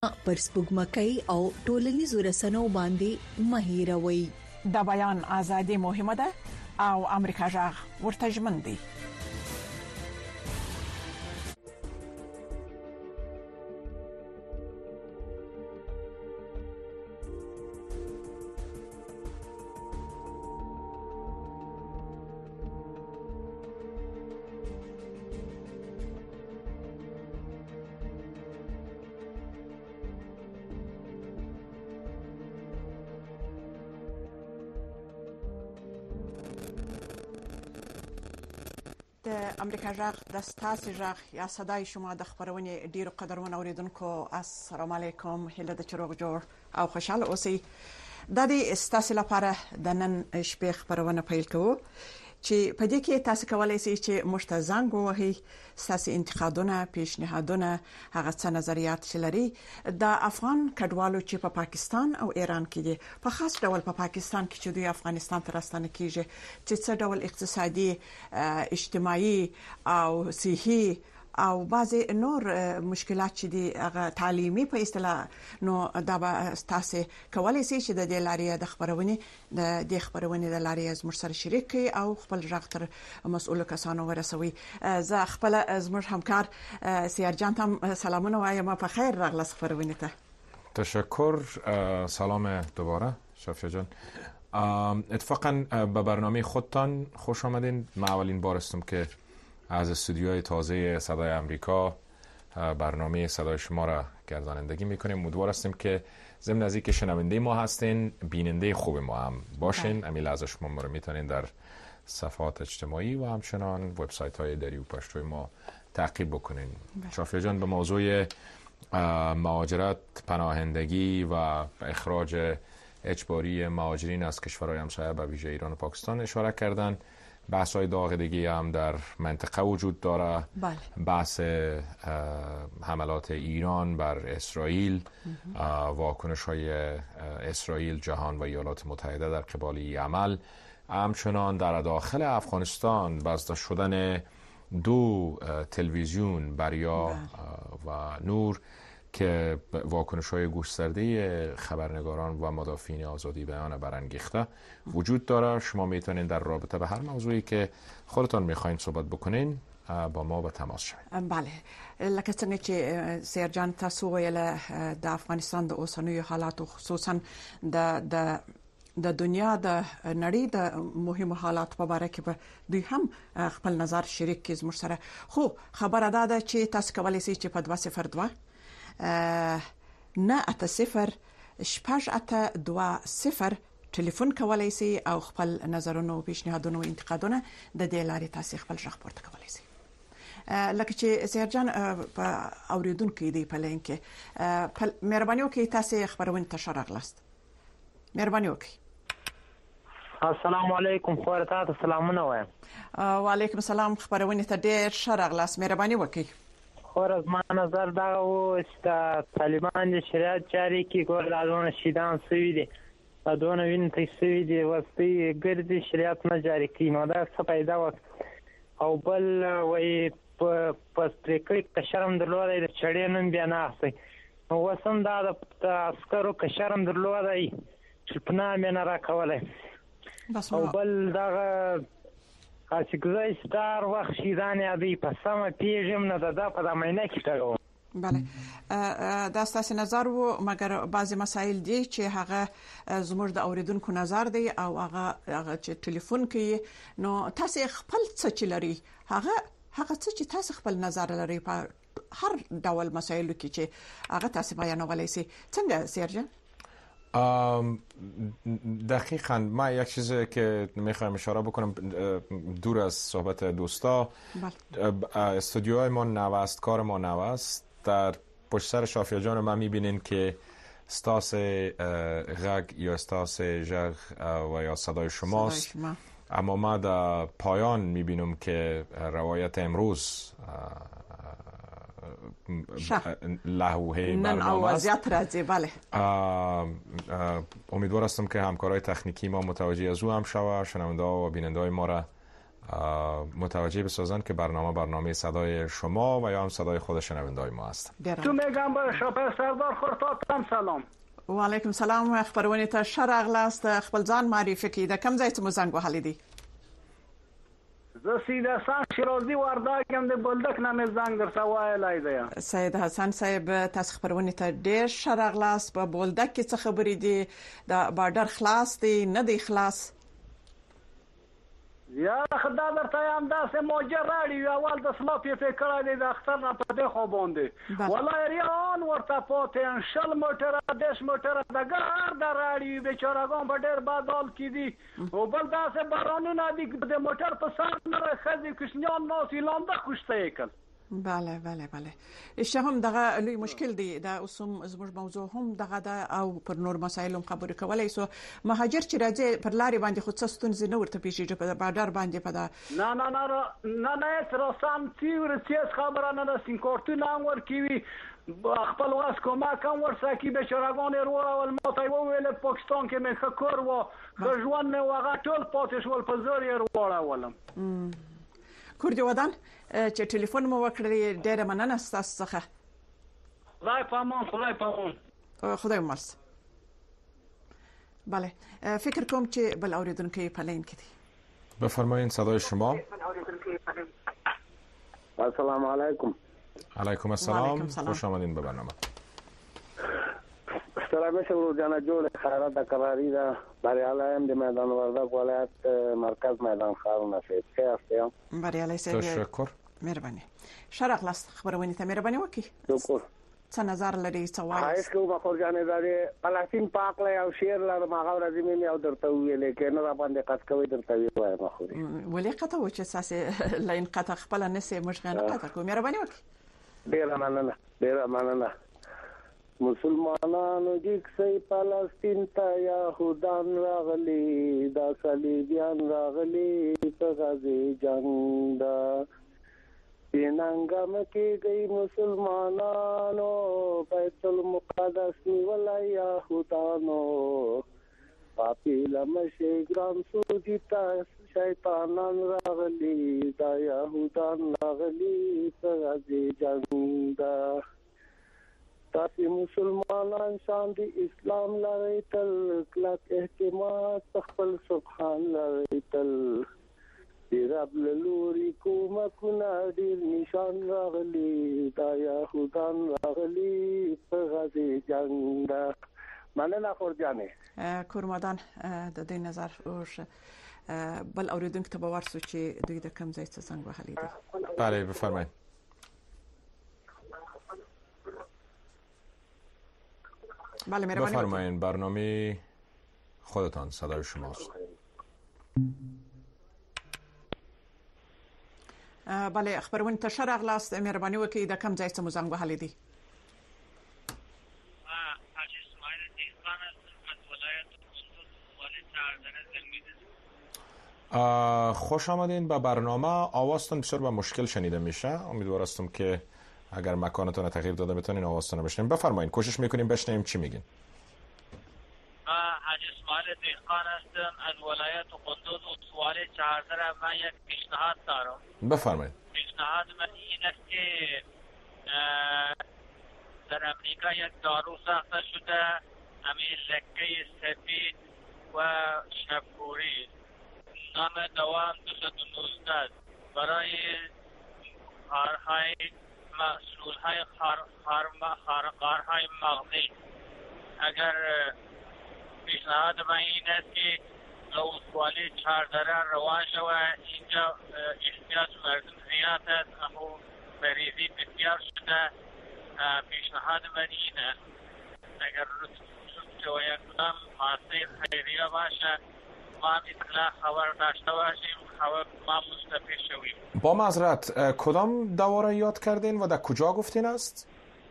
پر سپوږمکۍ او ټولنیزو رسنیو باندې مه هېروئ. د بیان ازادي مهمه ده او امریکا جغ ورته ژمن دی. د امریکا جغ د ستاسو جغ یا صداي شما د خبرونې ډیرو قدرمن اوریدونکو السلام علیکم، هله د چروغ جوړ او خوشاله اوسئ. د دې ستاسو لپاره د نن شپې خبرونه پیل کوو چې په دې کې تاسو کولای شئ چې مشته زنګ ووهئ، تاسو انتقادونه، پیشنهادونه، هغه څه نظریات چې لري د افغان کډوالو چې په پاکستان او ایران کې دي، په خاص ډول په پاکستان کې چې دوی افغانستان ته راستنه کیږي، چې څه ډول اقتصادي، اجتماعي او صحي او بعضی نور مشکلات چې دي هغه تعلیمي په اصطلاح نو دا به تاسو کولای شئ چې د دې لارې د خبرونې د لارې زموږ سره شریک کړئ او خپل ژغ تر مسؤل کسانو ورسوي. زه خپل زموږ همکار سیارجان ته سلامونه وایم، په خیر راغلاست خبرونه ته. تشکر. سلام دوباره شافیا جان. اتفاقا به برنامه خودتان خوش آمدین. من اولین بار هستم که از استودیوهای تازه صدای آمریکا برنامه صدای شما را گردانندگی میکنیم. امیدوار هستیم که ضمن از اینکه شنونده ما هستین، بیننده خوب ما هم باشین. امیل از شما ما رو میتونین در صفحات اجتماعی و همچنان وبسایت های دری و پشتوی ما تعقیب بکنین. شافیا جان به موضوع مهاجرت، پناهندگی و اخراج اجباری مهاجرین از کشورهای همسایه به ویژه ایران و پاکستان اشاره کردن. بحث‌های داغ دیگه هم در منطقه وجود داره. بحث حملات ایران بر اسرائیل، واکنش‌های اسرائیل، جهان و ایالات متحده در قبال این عمل، همچنان در داخل افغانستان بسته شدن دو تلویزیون بریا و نور که واکنش‌های گسترده خبرنگاران و مدافعین آزادی بیان برانگیخته وجود داره. شما میتونین در رابطه به هر موضوعی که خودتان میخواین صحبت بکنین با ما به تماس شوید. بله، لکه څنګه چې سیرجان تاسو ویل د افغانستان د اوسنوي حالاتو، خصوصا د دنیا د نړۍ د مهمو حالات په اړه کې به دوی هم خپل نظر شریک کړي زموږ سره. خو خبره ده چې تاسو کولای شئ چې په 202 980 ټلیفون کولای شئ او خپل نظرونه، پیشنهادونه او انتقادونه د دې لارې تاسو خپل ژغ پورته کولای شئ. لکه چې سیرجان په اوریدونکو دی په لین کې مهرباني وکړئ تاسو خبرونه ته شراغلاست. مهرباني وکړئ. السلام علیکم، خو تاسو سلامونه وایم. وعلیکم السلام، خبرونه ته ډیر شراغلاست. مهرباني وکړئ. خور از ما نظر دا و چې طالبان د شریعت جاری کی ګور دالونه شیدان سوي دي، دونه وین ته سوي دي وستي ګرځي شریعت نه جاری کی، نو دا څه پیدا و. او بل وای په پستریکې کشرم درلودای د چړې نن بیا نه اخلي، نو وسم دا د عسکرو کشرم درلودای چې پنا مې نه راکولای. او بل دا چې ګزای ستار وخت شیدان یادی په سم پیژم نه دا په دمینه کې تاو. بله، دا ستاسو نظر وو، مګر بعضی مسایل دي چې هغه زموږ د اوریدونکو نظر دی او هغه چې ټلیفون کوي، نو تاسو خپل څه چې لري هغه څه چې تاسو خپل نظر لري په هر ډول مسایلو کې چې هغه تاسو بیانولای شئ. څنګه سیرجان؟ دقیقاً. من یک چیزی که میخوایم اشاره بکنم دور از صحبت دوستا، استودیوهای ما نوست، کار ما نوست. در پشت سر شافیا جان ما میبینین که ستاس غگ یا ستاس ژغ و یا صدای شماست، اما ما در پایان میبینم که روایت امروز لحوه برنامه است. بله. امیدوار هستم که همکارای تکنیکی ما متوجه از او هم شنونده ها و بیننده های ما را متوجه بسازند که برنامه صدای شما و یا هم صدای خود شنونده‌های ما است. تو میگم به شپه سردار خورتاتم سلام. و علیکم سلام. خبرونه ته شرغ لاست خپل ځان معرفي کړئ. د کوم ځای څخه زنګ وهلی دی؟ زه سید حسن شیرازی ورداګم د بولدک نامې زنګ درته وایلی دی. سید حسن صاحب تاسو خبرونه ته ډیر شرغ لاست. په بولدک کې څه خبرې دي؟ د بارډر خلاص دی نه دی خلاص؟ یا خدای درته هم داسې موجه راړي اول د سلاپې فکر دی د اختر نه په دې خو باندې والله ریان ورته پاتې شل موټر دیش موټر د ګار د راړي بیچارهګان په ډېر بادال کې دي او بل داسې بارانونه دي د موټر په سر نه خځې کوشنیان ناس لاندې خوشته کړ. بله بله بله هم دغه لوی مشکل دی. دا اوسم زموږ موضوع هم دغه ده او پر نور مسایل هم خبرې کولای سو. مهاجر چې راځي پر لارې باندې خود څه ستونزې نه ورته پیښیږي په بارډر باندې په دا نه تر سم تیور چې خبره نه ده سینکورتونه هم ورکوي خپل واس کومه کوم ورسکی به چراغان وروړه ول ماته ویل پاکستان کې مخ کور و ژوند مې واغه ټول پاتې شول په زور یې وروړه ولم کوردی ودان چې ټلیفون مو وکړی ډېر مننه ستاسو څخه. خدای پامان خدای مرسته. بله فکر کوم چې بل اوریدونکو په لاین کې دي. بفرمایید صدای شما. السلام علیکم. علیکم السلام. خوش آمدین به برنامه. سلام شما جانا جوړ خیرات قراری دا بریالایم د میدان وردک ولایت مرکز میدان خارونه فیض خیاستم. بریالای سید. تشکر. مهرباني. شرق لاست خبرونه ته مهرباني وکي. شکر. څه نظر لري سوال؟ خایس کوم خو ځانې دا فلسطین پاک له او شیر له ماغه ورځې مې او درته ویلې کې نه را باندې قص کوي درته وایم خو. ولې قطه و چې اساس لاین قطه خپل نه سي مشغنه قطه کوم مهرباني وکي. ډیر مننه. مسلمانانو جګسي فلسطین ته يهودان راغلي دا صلیبيان راغلي په غزي جنگ دا پیننګم کې گئی مسلمانانو بیت المقدس نیولای يهودانو پاپی لمشه ګرام سوجیتا شیطانان راغلي دا يهودان راغلي په غزي جنگ دا تاسو مسلمانان شان دي اسلام لري تل کلک احتمال خپل سبحان لري تل رب لوري کوم کنا ډیر نشان راغلي دا يهودان راغلي په غزي جنگ دا مننه خورجانې کورمدان د دې نظر اوس بل اوریدونکو ته باور سو چې دوی د کم ځای څخه څنګه وهلي دي. بله بفرمایید. بله مهربانی بفرمایید برنامه خودتان صدای شماست. بله خبرونه ته شرق لاست مهرباني وکړئ د کم ځای څخه زنګ وهلی دي. خوش آمدین به برنامه. آوازتون بسیار با مشکل شنیده میشه. امیدوار هستم که اگر مکانتون تغییر داده بتونین آوازتون رو بشنویم. بفرمایید کوشش میکنیم بشنویم چی میگین. حاج اسماعیل دهقان هستم از ولایت قندوز و سوال 14 من یک پیشنهاد دارم. بفرمایید. پیشنهاد من این است که در امریکا یک دارو ساخته شده همین لکه سفید و شبگوری نام دوام 219 برای خارهای محصولهای خارهای مغزی. اگر پیشنهاد من این است که لوسوالی 14 روان شود اینجا احتیاج مردم زیاد است اما مریضی بسیار شده. پیشنهاد من این است اگر رسول و یک کدام حاصل خیریه باشه ما اطلاع خبر داشته باشیم ما مستفید شویم. با معذرت کدام دوا را یاد کردین و در کجا گفتین است؟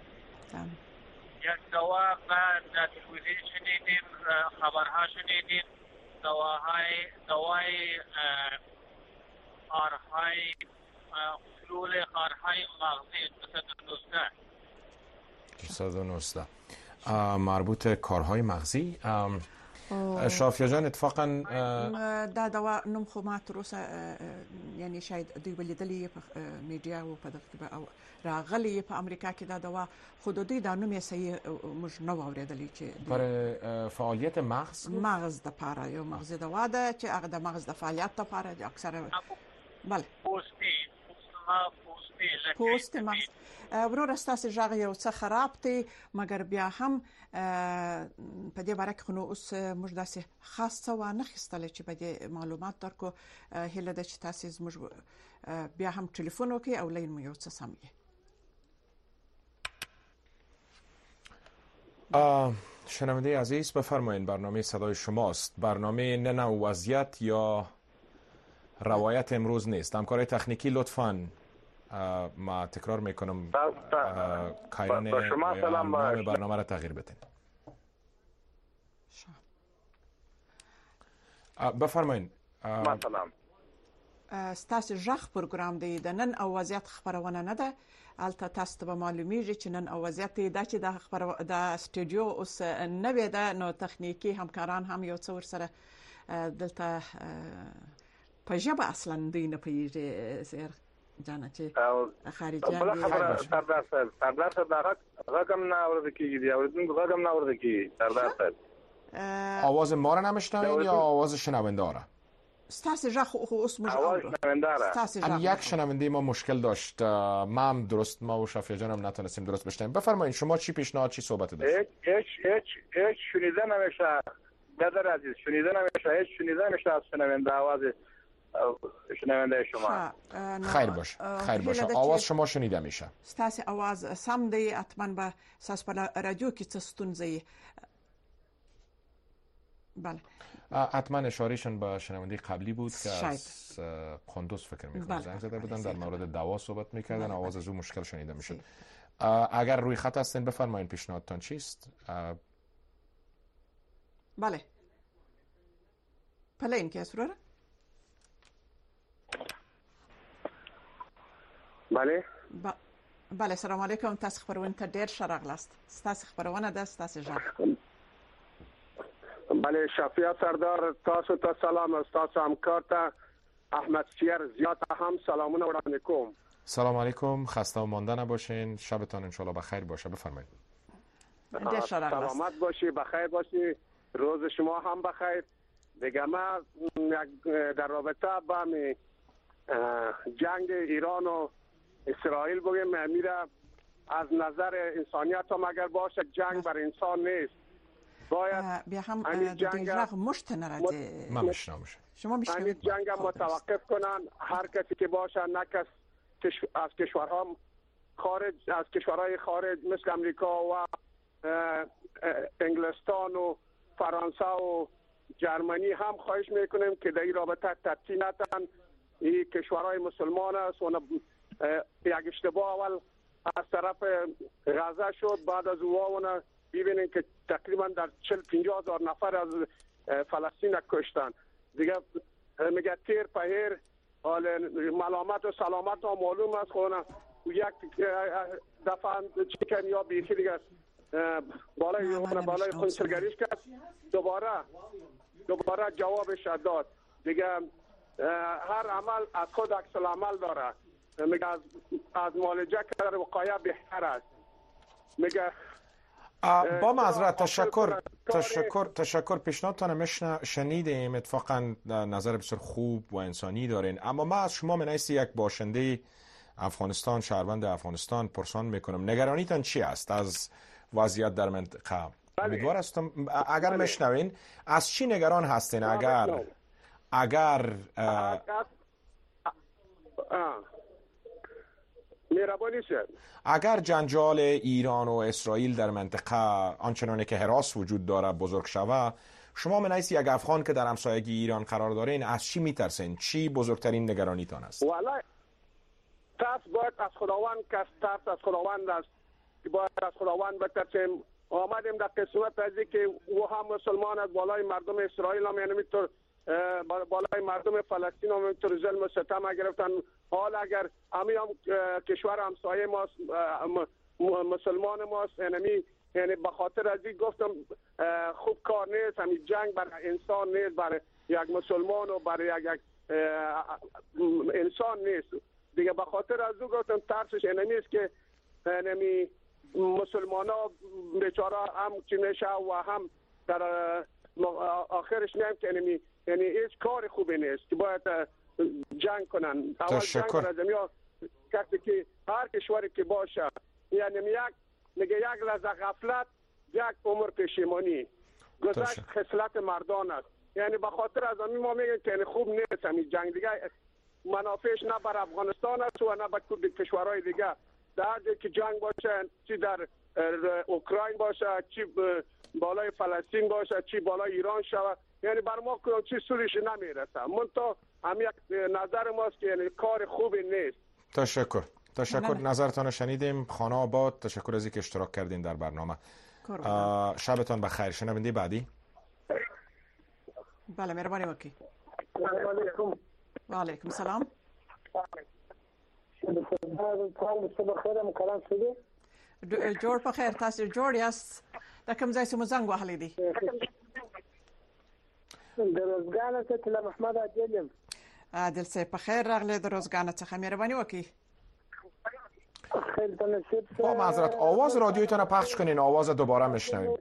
یک دوا در تلویزیون شنیدیم خبرها شنیدیم دوای خارهای فلول خارهای مغزی 219 مربوط کارهای مغزی. شافیه جان اتفاقا دا دوا نوم خو ما تر اوسه یعنی شاید دوی ولیدلې په میډیا او په دغه او راغلي په امریکا کې دا دوا خودودي دا نوم یې صحیح موږ نو اوریدلې چې پر فعالیت مغز د پاره یو مغز دوا ده چې هغه د مغز د فعالیت لپاره د اکثره بله پوست مغز ورور استاس ژغ یو څه خراب دی مګر بیا هم په دې باره کې خو نو اوس موږ داسې خاص څه وانه خستل چې په دې معلومات درکو هله د چې تاسو زموږ بیا هم ټلیفون وکي او لین مو یو څه سم یې شنونده عزیز بفرمایید برنامه صدای شماست. برنامه نه وضعیت یا روایت امروز نیست. همکارای تکنیکی لطفاً ما تکرار میکنم کایران نام برنامه را تغییر بدین. بفرمایید. سلام. ستاسو ژغ پروګرام دی د نن او وضعیت خبرونه نه ده. البته تاسو ته معلومیږي چې نن او وضعیت دا چې د سټوډیو اوس نه وي ده نو تخنیکی همکاران هم یو څو ور سره دلته په ژبه اصلا دی نه پیږي سر جانه چې خارجيان سردار صاحب رقم نه اورده کیږي دی اوریدونکو رقم نه اورده کیږي سردار صاحب آواز ما را نمیشنوید یا آواز شنونده را؟ ستاسو ژغ خو اوس موږ آواز شنونده را یک شنونده ما مشکل داشت ما هم درست ما و شافیه جان هم نتونستیم درست بشنویم. بفرمایید شما چی پیشنهاد چی صحبت داشت؟ هیچ شنیده نمیشه دادر عزیز شنیده نمیشه هیچ شنیده نمیشه از شنونده آواز شنونده شما خیر باشه آواز شما شنیده میشه. ستاسو آواز سم دی اتمن به ساس په رادیو کې څه ستونزې بله حتما اشارهشون به شنونده قبلی بود که از قندوز فکر میکنم زنگ زده بودن در مورد دوا صحبت میکردن آواز از اون مشکل شنیده میشد. اگر روی خط هستین بفرمایید پیشنهادتان چیست؟ بله پلین که اسرور بله سلام علیکم تاسو خبرونه ته ډیر شراغلاست تاسو خبرونه ده تاسو ژغ بله شافیه سردار تاسو ته سلام تاسو همکار ته احمد سیر زیات هم سلامونه وړاندې کوم. سلام علیکم خسته و مانده نباشین شبتان ان شاء الله بخیر باشه. بفرمایید. سلامت باشی بخیر باشی روز شما هم بخیر. دیگه ما در رابطه با جنگ ایران و اسرائیل بگیم میره از نظر انسانیت هم اگر باشه جنگ بر انسان نیست باید بیا هم جنگ مشت نرده ما میشنم شما همین جنگ متوقف کنن هر کسی که باشه نکس از کشورها خارج از کشورهای خارج مثل امریکا و انگلستان و فرانسه و جرمنی هم خواهش میکنیم که در این رابطه تطبیق نتن. این کشورهای مسلمان است و یک اشتباه اول از طرف غزه شد بعد از او ببینیم که تقریبا در 40-50 هزار نفر از فلسطین کشتن دیگه میگه تیر پهیر ملامت و سلامت ها معلوم است خونه یک دفعه چیکن یا بیخی دیگه بالای خونسرگریش کرد دوباره جوابش داد دیگه هر عمل از خود عکس العمل داره میگه از معالجه کردن وقایع بهتر است میگه با معذرت تشکر پیشنهادتان شنیدیم اتفاقا نظر بسیار خوب و انسانی دارین اما ما از شما منیست یک باشنده افغانستان شهروند افغانستان پرسان میکنم نگرانیتان چی است از وضعیت در منطقه؟ امیدوار هستم اگر میشنوین از چی نگران هستین اگر اگر جنجال ایران و اسرائیل در منطقه آنچنانه که هراس وجود داره بزرگ شوه شما من حیث یک افغان که در همسایگی ایران قرار دارین از چی میترسین؟ چی بزرگترین نگرانیتان است؟ والله ترس باید از خداوند که ترس از خداوند است باید از خداوند بترسیم. آمدیم در قسمت از که او هم مسلمان از بالای مردم اسرائیل هم یعنی بالای مردم فلسطین هم اینطور ظلم و ستم گرفتن. حال اگر هم کشور همسایه ماست، مسلمان ماست، یعنی به خاطر از این گفتم خوب کار نیست. همین جنگ برای انسان نیست، برای یک مسلمان و برای یک انسان نیست دیگه. به خاطر از او گفتم ترسش اینمی است که مسلمان ها بیچاره هم چی میشه و هم در آخرش میم که یعنی هیچ کار خوبی نیست که باید جنگ کنن. اول جنگ کنن یا کسی که هر کشوری که باشه، یعنی یک لحظه غفلت، یک عمر پشیمانی، گذشت خصلت مردان است. یعنی به خاطر از همین ما میگیم که خوب نیست همین جنگ دیگه. منافعش نه بر افغانستان است و نه بر کشورهای دیگه. در جایی که جنگ باشه، چی در اوکراین باشه، چی بالای فلسطین باشه، چی بالای ایران شود، یعنی بر ما چی سودش نمیرسه. منتها هم یک نظر ماست که یعنی کار خوبی نیست. تشکر. نظرتان شنیدیم. خانه آباد، تشکر از اینکه اشتراک کردین در برنامه. شبتان بخیر. شنونده بعدی. بله مهربانی وکیل. و علیکم السلام. جوړ په خیر. تاسو جوړ یاست؟ د کوم ځای څخه زنګ وهلی دی؟ د روزګان څخه تل محمد عادل یم. عادل صاحب په خیر راغلی د روزګان څخه. مهرباني وکړئ. خیلی تناسب. با معذرت آواز رادیویتون پخش کنین، آواز دوباره میشنویم.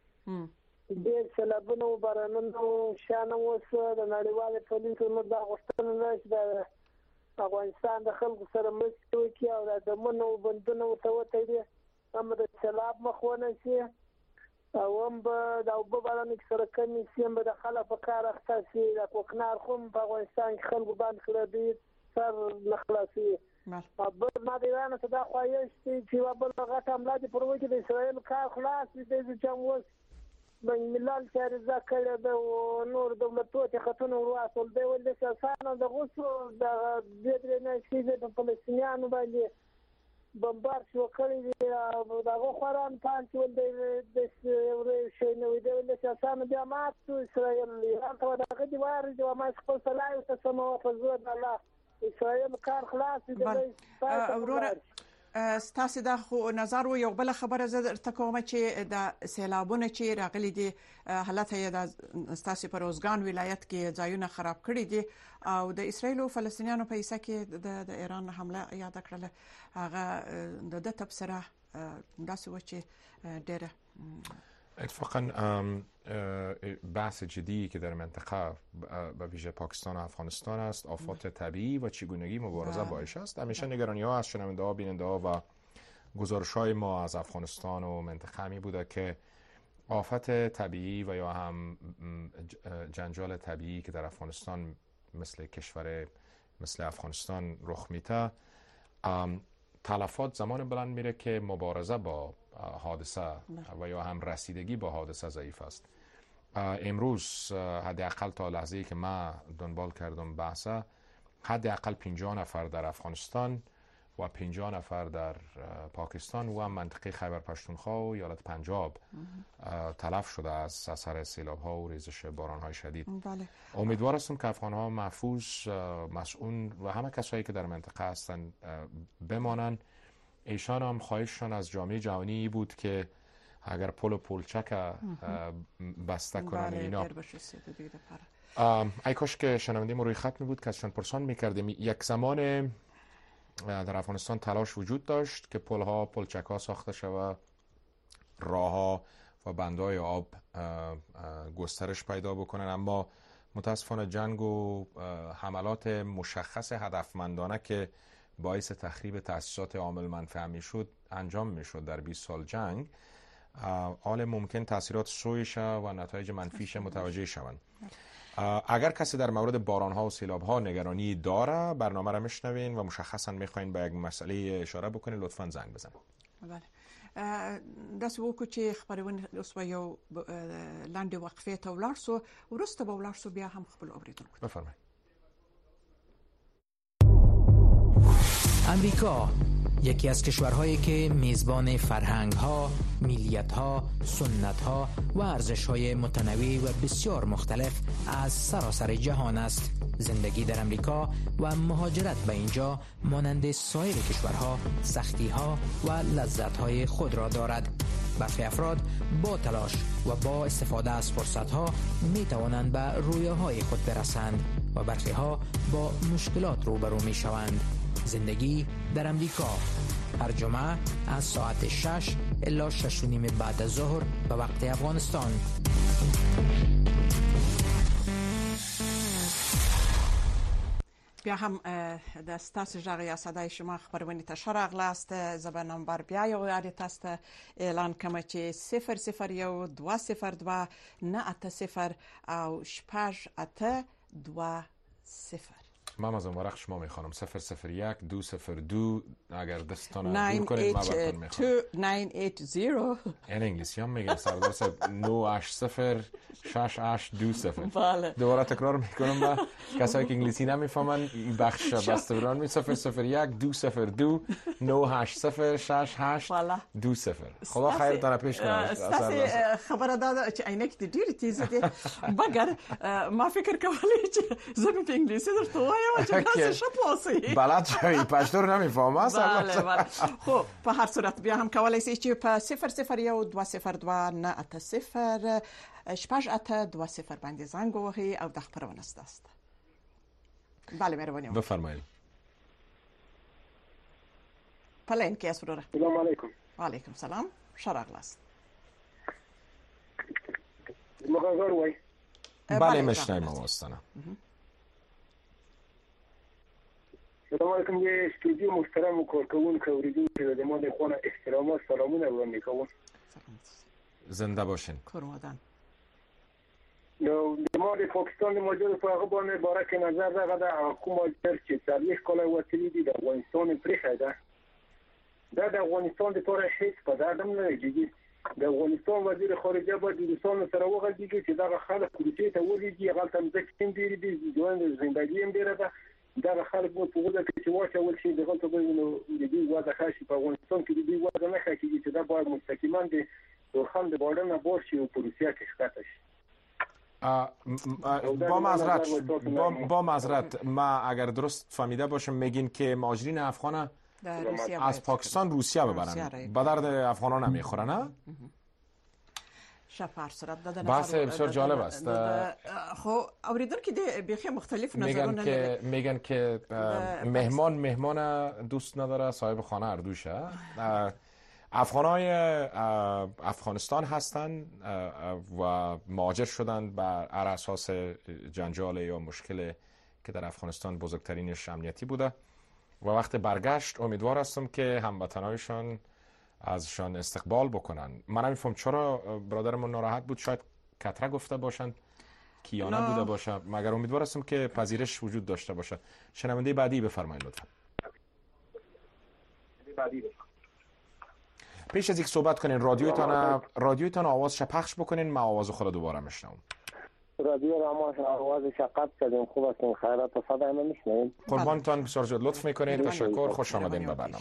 ډېر سیلابونه او بارانونه شانه وسو. د نړیوال پولیسو د غوښتنې نه د افغانستان د خلکو سره مرسته وکړي او د دمنو او بندونو ورته وتړي، هم د سیلاب مخ ونه شي او هم به د اوبه باران سره کمې شي، هم به د خلک په کار اخته شي. د کوکنار خو په افغانستان کې خلکو باندې کړی دی سر نه خلاصوي. بل ما د ایران څخه دا خواهش دی چې یوه بله غټه حمله دې پر وکړي، د اسرائیل کار خلاص وي. دی چې هم اوس بین الملل چارې زده کړې ده او نور دولتو چې خطونه ورواستول دی، ولې داسې اسانه د غوڅو دغه دوې درې میاشتې دی په فلسطینیانو باندې بمبار شو کړی دی او د هغو خواران پام چې ولې داسې شی نه وي دی، ولې داسې اسانه بیا مات شو اسرائیل. ایران ته دغه دې وارد او ما خپل سلای ورته سموه په زور د الله اسرائیل کار خلاص دی. وروره ستاسو د خو نظر و یو بل خبره زه درته کوم چې د سیلابونه چې راغلي دي حالت یې د ستاسو په روزګان ولایت کې ځایونه خراب کړي دي او د اسرایل او فلسطینیانو په حصہ کې د ایران حمله یاد کړل. هغه د تبصره داسې و چې ډېره اتفاقا بحث جدی که در منطقه به ویژه پاکستان و افغانستان است، آفات طبیعی و چگونگی مبارزه باعث است. همیشه نگرانی ها از شنونده ها، بیننده ها و گزارش های ما از افغانستان و منطقه همی بوده که آفت طبیعی و یا هم جنجال طبیعی که در افغانستان مثل کشور مثل افغانستان رخ میده، تلفات زمان بلند میره که مبارزه با حادثه و یا هم رسیدگی با حادثه ضعیف است. امروز حداقل تا لحظه‌ای که من دنبال کردم بحثه، حداقل 50 نفر در افغانستان و 50 نفر در پاکستان و منطقه خیبر پختونخوا و ایالت پنجاب تلف شده از اثر سیلاب‌ها و ریزش باران‌های شدید. بله. امیدوار هستم که افغان‌ها محفوظ، مسئول و همه کسایی که در منطقه هستند بمانند. ایشان هم خواهششان از جامعه جهانی بود که اگر پل و پلچک بسته کنن اینا. ای کاش که شنونده ما روی خط می بود که ازشان پرسان میکردیم. یک زمان در افغانستان تلاش وجود داشت که پلها، پلچک‌ها ساخته شود، راهها و بندهای آب گسترش پیدا بکنن، اما متاسفانه جنگ و حملات مشخص هدفمندانه که باعث تخریب تأسیسات عامل منفعه میشد انجام میشد در 20 سال جنگ، حال ممکن تاثیرات سویش و نتایج منفیش متوجه شوند. اگر کسی در مورد باران‌ها و سیلاب‌ها نگرانی داره، برنامه را میشنوین و مشخصا میخواین به یک مسئله اشاره بکنین، لطفاً زنگ بزنید. بله. داسې وکړو چې خبرونه اوس یو لاندې وقفه ته ولاړ سو، ورسته به ولاړ سو، بیا هم خپل اوریدونکو بفرمایئ. امریکا یکی از کشورهایی که میزبان فرهنگ‌ها، ملیت‌ها، سنت‌ها و ارزش‌های متنوع و بسیار مختلف از سراسر جهان است. زندگی در امریکا و مهاجرت به اینجا مانند سایر کشورها سختی‌ها و لذت‌های خود را دارد. برخی افراد با تلاش و با استفاده از فرصت‌ها می‌توانند به رویاهای خود برسند و برخی ها با مشکلات روبرو می‌شوند. زندگی در امریکا هر جمعه از ساعت 6 الی 6:30 بعد از ظهر به وقت افغانستان. بیا هم د ستاسو ژغ یا صدای شما خبرونه ته ښه راغلاست. زه به نمبر بیا یو وارې تاسو ته اعلان کوم چې 001-202-98 980 او 68220. من از ورق شما میخوانم 001-202 اگر دستان دور کنید ما براتون میخوانم 980 این انگلیسی هم میگم سردار صاحب 980-6820. بله دوباره تکرار میکنم با کسایی که انگلیسی نمیفهمن این بخش بسته بران می 001-202-980-6820. خدا خیرتان پیش کنه. خبره داده چې عینک دې ډیره تیز دي مګر ما فکر کولی چې زه په انګلیسي درته وایم چې تاسو ښه پوهیږئ بلد شئ پښتو نمیفهمم اصلا. بله خب په هر صورت بیا هم کولای شئ چې په 001-202-980 باندې زنګ ووهئ او د خبرونه ستاسو. بله مهرباني بفرمایید. پلین کې اسوره. سلام علیکم. وعلیکم سلام. ښه راغلاست. مغازار وای. بله مشنایم واستانه. سلام علیکم. یه استودیو محترم و کارکوونکو اوریدونکو د ما د خونه احترامات سلامونه وړاندې کوم. زنده باشین. کورمدان. نو د ما د پاکستان ماجر په هغه باندې بارک نظر دغه د حکومت ماجر چې تاریخ کله وتلی دي د افغانستان پرېخه ده. دا د افغانستان لپاره هیڅ په دردم نه کېږي. د افغانستان وزیر خارجه باید د روسانو سره وغږیږي چې دغه خلک روسیې ته ولېږي. هغلته مځکې هم ډېرې دي، ژوند زندګي هم ډېره ده. دغه خلک به په غوږه کې چې واچول شي دغلته به نو د دوی وضع ښه شي. په افغانستان کې د دوی وضع نه ښه کېږي چې دا باید مستقیما د دورخم د باډر نه بار شي او په روسیه کې ښکته شي. با معذرت ما اگر درست فهمیده باشم میگین که مهاجرین افغان از پاکستان روسیه ببرن به درد افغانان نمیخوره نه؟ شفار صورت دادن بحث بسیار جالب است. خب اوریدونکو د بیخي مختلف نظرونه لري. میگن که مهمان دوست نداره صاحب خانه اردوشه. افغانای افغانستان هستند و مهاجر شدند بر اساس جنجال یا مشکل که در افغانستان بزرگترینش امنیتی بوده و وقت برگشت امیدوار هستم که هموطنایشان ازشان استقبال بکنن. من نمیفهم چرا برادرمون ناراحت بود، شاید کتره گفته باشند کیانه بوده باشه، مگر امیدوار هستم که پذیرش وجود داشته باشه. شنونده بعدی بفرمایید لطفا. پیش از یک صحبت کنین رادیوتان آوازش پخش بکنین، ما آواز خود دوباره میشنوم. رادیو را ما آوازش قطع کردیم. خوب است این خیرات و صدای ما میشنویم. قربانتان بسیار زیاد لطف میکنید. تشکر. خوش آمدین به برنامه.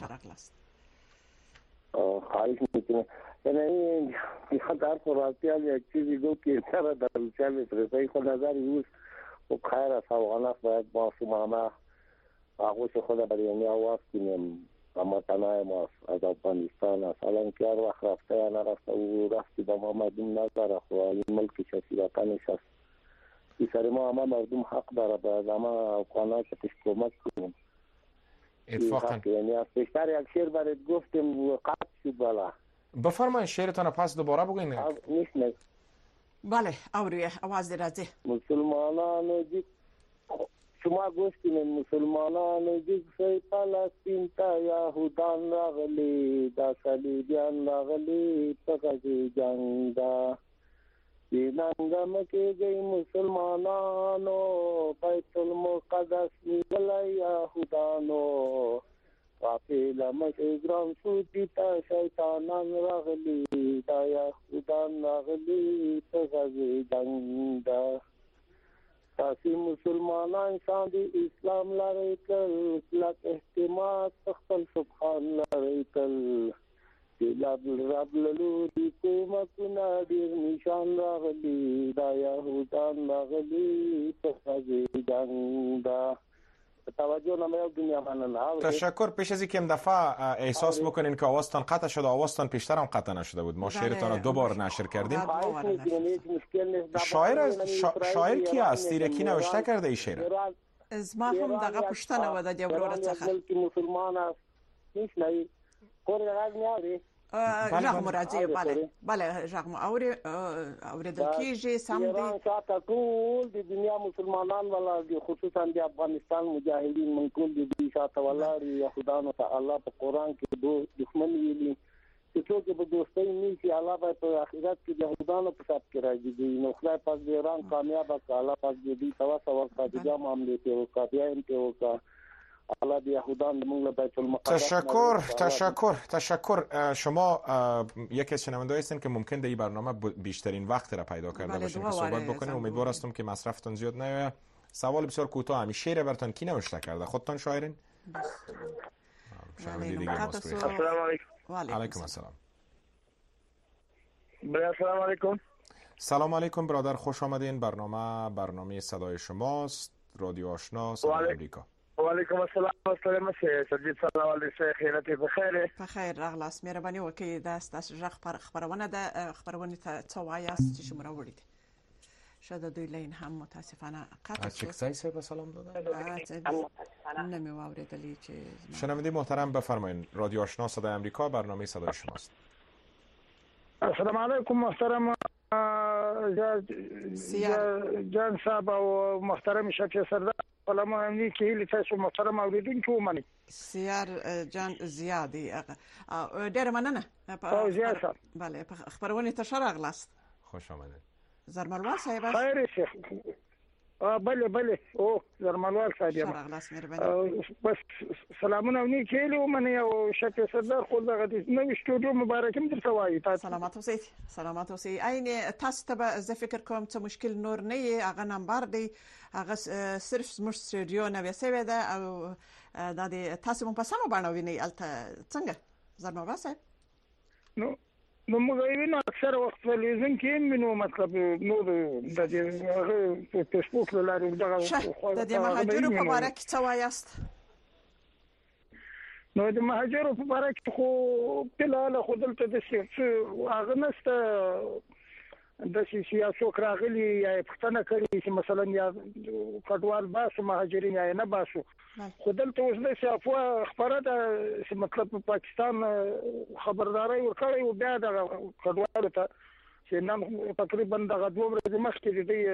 خواهش میکنم. یعنی میخواد در پراتیال یک چیزی دو که سر در روسیه میفرسته خود نظری اوست و خیر است افغانات باید با شما آغوش خود برای آواز کنیم. اما تنهای ما از افغانستان است. الان که هر وقت رفته یا نرفته و رفتی با ما مردم نظر خو این ملک شسیرتنش است. این سر ما همه مردم حق داره باید همه افغانات کتش کمک کنیم. اتفاقا یعنی از پیشتر یک شعر برات گفتم و قطع شد. بالا بفرمایید شعرتان پس دوباره بگوین. میشنه. بله اوریه آواز راځي. مسلمانانو دې شما گفتین مسلمانانو دې سې فلسطین ته یهودان راغلي دا صلیبیان راغلي په غزي جنگ دا ننګم کېږي مسلمانانو بیت المقدس نیولای یهودانو قافله مکه ګرام شو دي تا شیطانان راغلي دا یهودان راغلي په غزي جنگ دا تاسو مسلمانان ساندي اسلام لري تل لک احتمال خپل سبحان لري تل رب لوري کومکونه ډیر نشان راغلي دا يهودان راغلي په جنگا توجه نمیاد دنیا مننه. تشکر. پیش از اینکه دفعه احساس بکنین که آوازتان قطع شده، آوازتان پیشتر هم قطع نشده بود، ما شعرتان رو 2 بار نشر کردیم. شاعر کی است؟ کی نوشته کرده این شعر؟ از ما هم دغه پښتنه و د ورور څخه مسلمان است هیڅ نه کور راځي ژغ راځي. بله ژغ اوریدل کیږي سم دي. ټول د دنیا مسلمانان ولا خصوصا د افغانستان مجاهدین من ټول د دې شاته ولاري يهودانو ته الله په قران کې دښمن ویلي چې څوک به دوستۍ نیسي الله په آخرت کې د يهودانو په صف کې راځي. نو خدای پاک دې ایران کامیاب کړي، الله پاک دې توسه ورکړي د جام عمله کې او کاپیان کې او الله دی یهودان موږ بیت المقدس. تشکر. شما یکی از شنونده‌ای هستین که ممکن در این برنامه بیشترین وقت را پیدا کرده باشین که صحبت بکنیم. امیدوار هستم که مصرفتون زیاد نیاید. سوال بسیار کوتاه، همین شعر براتون کی نوشته کرده؟ خودتان شاعرین؟ السلام علیکم. السلام. السلام علیکم. سلام علیکم برادر، خوش آمدین. برنامه صدای شماست، رادیو آشنا صدای امریکا. وعلیکم السلام. سلام سید سلام علیکم. خیرته بخیر. بخیر راغلاس. مهرباني وکړئ دا ستاسو ژغ خبرونه ده، خبرونه ته څه وایاست چې شماره وړي شاید دوی لین هم متاسفانه قطع شد. چکسای صاحب سلام دادن. نمی واوریدلی چې شنونده محترم بفرمایید. رادیو آشنا صدای امریکا، برنامه صدای شماست. السلام علیکم محترم جان صاحب او محترم شفیع سردار علما امنی کې تاسو محترم اوریدونکو ومني. سیار جان زیادی ډیر مننه. او زیاد صاحب بله خبرونه ته شرغلاست. خوش آمدید. زرملوال صاحب. خیر شیخ. بله او زرملوال صاحب شرغلاست. مهرباني. بس سلامونه ونی کېلو ومني او شفیع سردار خو دغه نو سټوډیو مبارکم درته وایي. سلامات اوسئ. عین تاسو ته زه فکر کوم څه مشکل نور نه یې، هغه نمبر دی، هغه صرف زموږ سټوډیو نه وسوي ده او د تاسو په سمه باندې ویني الته څنګه زرملوال صاحب. نو موږ وینو اکثر وخت تلویزیون کې منو مطلب نو د دې فیسبوک لاره دغه د مهاجرو په اړه کې څه وایاست؟ نو د مهاجرو په اړه کې خو بلاله خودلته د څه هغه نسته د سیاسو راغلي یا پښتنه کړي چې مثلا یا کډوال باسو مهاجرین یا نه باسو خودلته اوس د سیافو خبره ده چې مطلب پاکستان خبرداري ورکړي او بیا د کډوالو ته چې نن تقریبا دغه 2 ورځې مخکې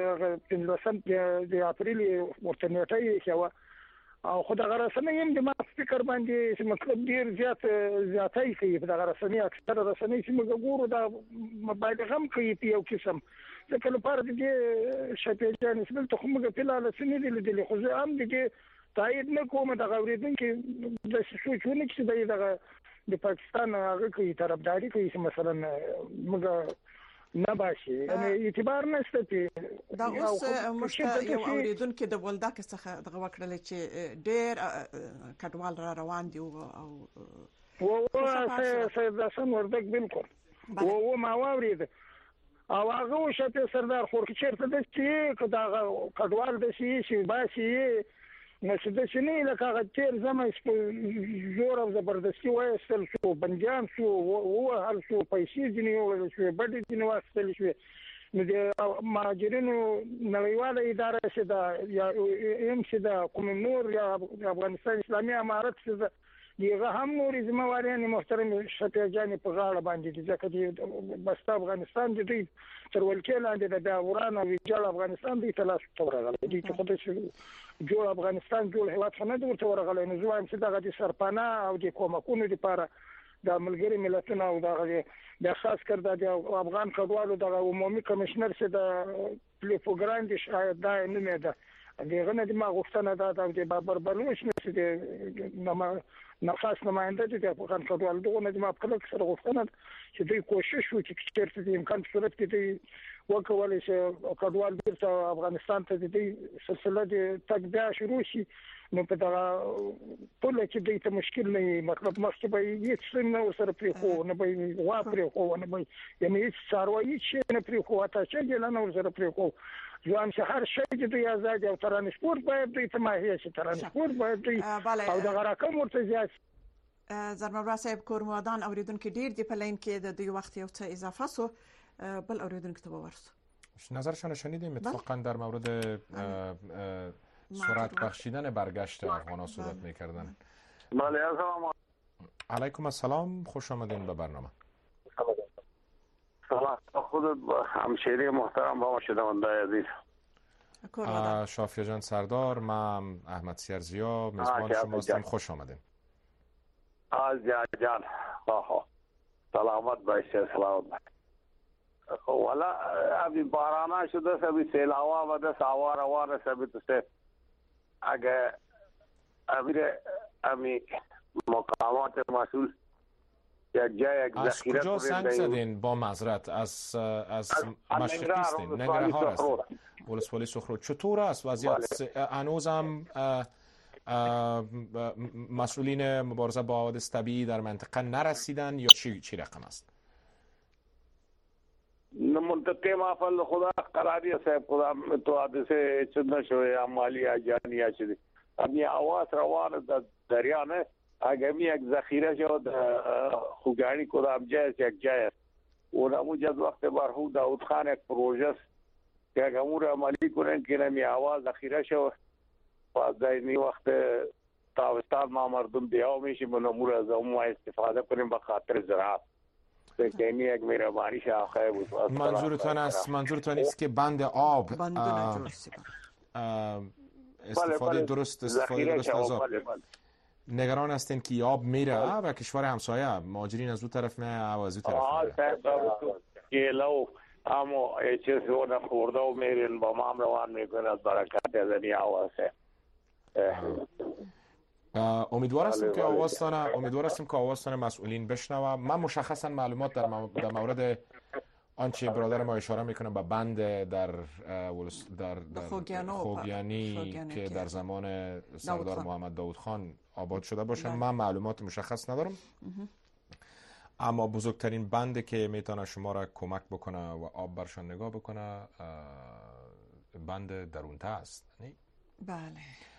د اپریل ورته نیټه شوه او خو دغه رسنۍ هم د ما فکر باندې چې مطلب ډیر زیاتای کوي په دغه رسنۍ اکثر رسنۍ چې موږ ګورو دا مبالغه هم کوي په یو قسم ځکه لپاره د شپې جان اسمل ته موږ په لاله سنې دي خو زه هم دغه تایید نه کوم دغه اوریدونکو د سوچونه چې دغه د پاکستان هغه کوي طرفداري کوي چې مثلا موږ نه باشي یعنی اعتبار نشته چې دا اوس مشته یو اوریدونکو د ولدک څخه دغه وکړل چې ډېر کډوال را روان دي او سید حسن وردک بالکل او ما اورید او هغه شته سردار خور چیرته د چې دا کډوال د شي باشي نو چې د شنی لکه تیر زمې زور او زبردستی وایستل شو بنديان شو او هر شو پیسې جنیو شو بډې جنیو واستل شو نو د مهاجرینو نړیواله اداره چې دا یا ام چې دا کوم نور یا افغانستان اسلامي امارت چې دیغه هم نور ذمہواران محترم شفیع جان په غاړه باندې ځکه چې بس افغانستان د دې تر ولکې لاندې د وران او ویجاړ افغانستان د تلاش تورغله دي چې خدای جوړ افغانستان جوړ هیواد خنه د ورغله نو زوایم چې دغه د سرپانا او د کومکونو لپاره د ملګری ملتونو او د خاص کر د افغان کډوالو د عمومي کمشنر چې د پلیفوګراند شاید دا نه ده دغه نه د ما غوښتنه ده د بابر بلوچ نه چې د خاص نماینده دي د افغان کډوالو دغه نه د ما په کله سره غوښتنه چې دوی کوشش وکړي چې د امکان په صورت کې وکولای شي کډوال بیرته افغانستان ته د سلسله د تګ بیا شروع شي نو په دا ټول چې د ته مشکل نه مطلب مخکې به هیڅ څه نه سره پرې خو نه به وا پرې خو نه به یعنی هیڅ څاروي چې نه پرې خو اته چې نه سره پرې خو ځوان شهر شي د آزاد او ترانسپورت باید د تماهي شي ترانسپورت باید او د رقم ورته زیات زرمبا صاحب کورمادان اوریدونکو ډیر دی په لین کې د دوی وخت یو څه اضافه سو بل اوریدونکو ته ورسو نظرشان شنیدیم اتفاقا در مورد سرعت بخشیدن برگشت افغان‌ها صحبت می‌کردن. بله سلام علیکم السلام، خوش آمدین به برنامه. سلام خود همشهری محترم با شنونده عزیز شافیه جان سردار، من احمد سیرزیا میزبان شما هستم، خوش آمدین. از جان سلامت باشید سلامت. والا ابھی بارانہ شده سبھی سیلاوا وده ساوا روانه سبھی تو اگه امی مقامات مسئول یک جای یک ذخیره از کجا سنگ زدین با معذرت از مشرقی هستین؟ نگرهار هستین ولسوالی سخرو. چطور است وضعیت؟ هنوزم مسئولین مبارزه با حوادث طبیعی در منطقه نرسیدن یا چی رقم است؟ منطقه مافل خدا قراری صاحب خدا تو حادثه چند شوی عمالی جانی شدی امی آواز روان د دریا نه اگمی یک ذخیره شد خوگانی کدام جای یک جای اون موجود وقت برهو داود خان یک پروژه است که امور عملی کنن که نمی آواز ذخیره شد بعد دایمی وقت تابستان ما مردم دیو میشیم من امور از اون استفاده کنیم به خاطر زراعت. منظورتان است که بند آب استفاده درست از آب. نگران هستین که آب میره و کشور همسایه مهاجرین از اون طرف نه و از اون طرف گلو اما چیز اون خورده و میرین با ما هم روان میکنن از برکت از این آوازه. امیدوار هستم که آوازتان مسئولین بشنوم. من مشخصا معلومات در مورد آنچه برادر ما اشاره میکنه به بند در خوگیانی که در زمان سردار محمد داود خان آباد شده باشه من معلومات مشخص ندارم، اما بزرگترین بند که میتونه شما را کمک بکنه و آب برشان نگاه بکنه بند درونته است. بله.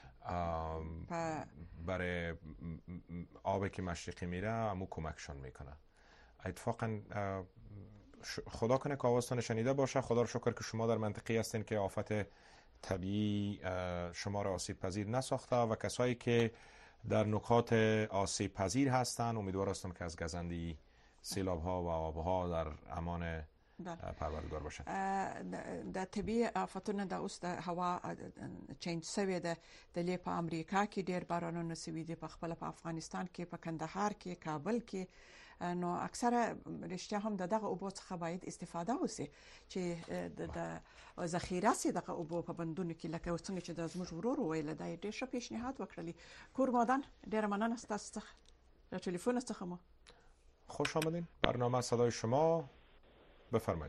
برای آبی که مشرقی میره همون کمکشان میکنه. اتفاقا خدا کنه که آوازتان شنیده باشه. خدا رو شکر که شما در منطقی هستین که آفت طبیعی شما را آسیب پذیر نساخته و کسایی که در نقاط آسیب پذیر هستن امیدوار هستم که از گزندی سیلاب ها و آبها در امان پروردگار باشه. د طبیعي آفتونو د اوس د هوا چینج شوی د لې په امریکا کې ډېر بارانونه شوي دي، په خپل په افغانستان کې په کندهار کې کابل کې نو اکثره رښتیا هم دغه اوبو څخه باید استفاده وشي چې د ذخیره سي دغه اوبو په بندونو کې لکه څنګه چې د زموږ ورور ویل دا ډېر ښه پیشنهاد وکړلی. کورمادان ډېر مننه ستاسو څخه د ټلیفون څخه مو خوش آمدین. برنامه صدای شما بفرمایید.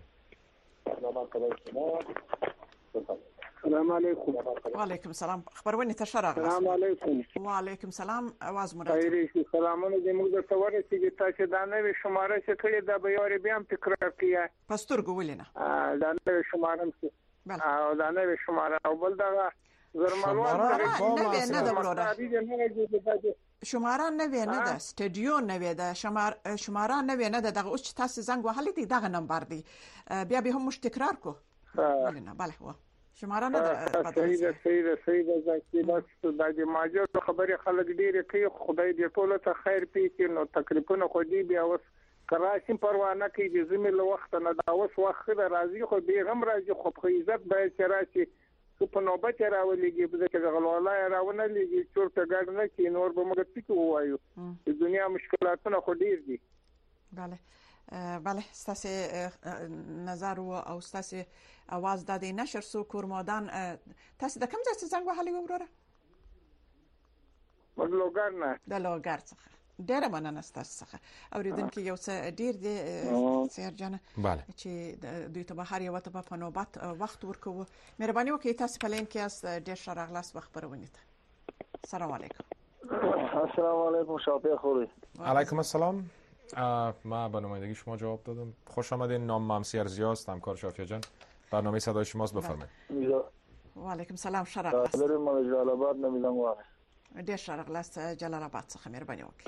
سلام علیکم. و علیکم السلام. خبرونه تشرق. سلام علیکم. و علیکم السلام. आवाज مراد. خیری سلامونه دې موږ ته ورسېږي چې دا نوې شماره چې کړې دا به یاري بیا هم تکرار کیه. پسترګو ولینه. دا نوې شماره او دا نوې شماره او بل دا زرمالوان نه ده وروره. شماره نوې نه ده، سټډیو نوې ده، شماره نوې نه ده. دغه اوس چې تاسو زنګ وهلې دي دغه نمبر دی، بیا به هم مش تکرار کو. نه بله و شماره نه ده. صحیح ده دا د ماجر خبرې خلک ډېر کوي. خدای دې ټول ته خیر پیږي. نو تقریبا خو دې بیا اوس کراسیم پروانه کې د زمي له وخت نه دا اوس وخت راځي خو به هم راځي خو په عزت به چرایي په نوبت راولېږي په ځکه غلوالای راونه لېږي چورته ګډ نه کې نور به موږ څه وایو. د دنیا مشکلاتونه خو ډېر دي. بله ستاسو نظر او ستاسو आवाज د نشر سو کورمادان تاسو د کوم ځای څخه څنګه وهلې وروره؟ د لوګر څخه. ډېر مننه تاسو څخه اوریدونکو یو څه ډیر دی سیر جان چې دوی ته بهر یو ته په نوبت وخت ورکوو مهرباني وکړئ تاسو په لین کې اس ډیر شراغلاس وخت پرونی ته السلام علیکم. السلام علیکم شافعی خوری. علیکم السلام. ما به نمایندگی شما جواب دادم. خوش آمدین. نام ممسیر زیاست، همکار شافعی جان. برنامه صدای شماست، بفرمایید. و علیکم سلام. شراغلاس داریم ما جلال آباد نمیدونم واره. ډیر شراغلاس جلال آباد څخه مهرباني وکړئ.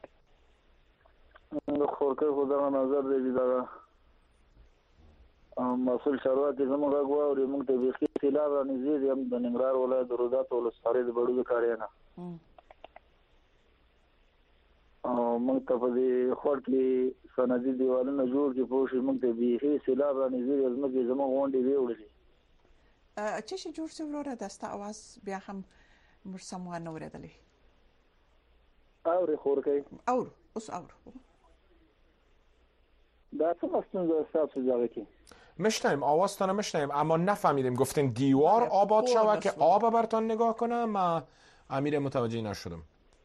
د خورکې خدای نظر دی دا مسؤل چارواکي زموږ غواړي موږ ته به خلال رانیزي هم د ننګرهار ولایت د رودات ولسوالۍ د بړو کاري نه موږ ته په دې خور کې سندي دیوالونه جوړ کې پوښي موږ ته به خلال رانیزي زموږ غونډې ویوړي چې جوړ څو وروره دسته आवाज بیا هم مرسموان اوریدلې اور خورکې اوس دا څه مستند تاسو ځای کې میشنیم آوازتان میشنیم اما نفهمیدیم. گفتین دیوار آباد شود که آب برتان نگاه کنه. ما امیر متوجه نشدم.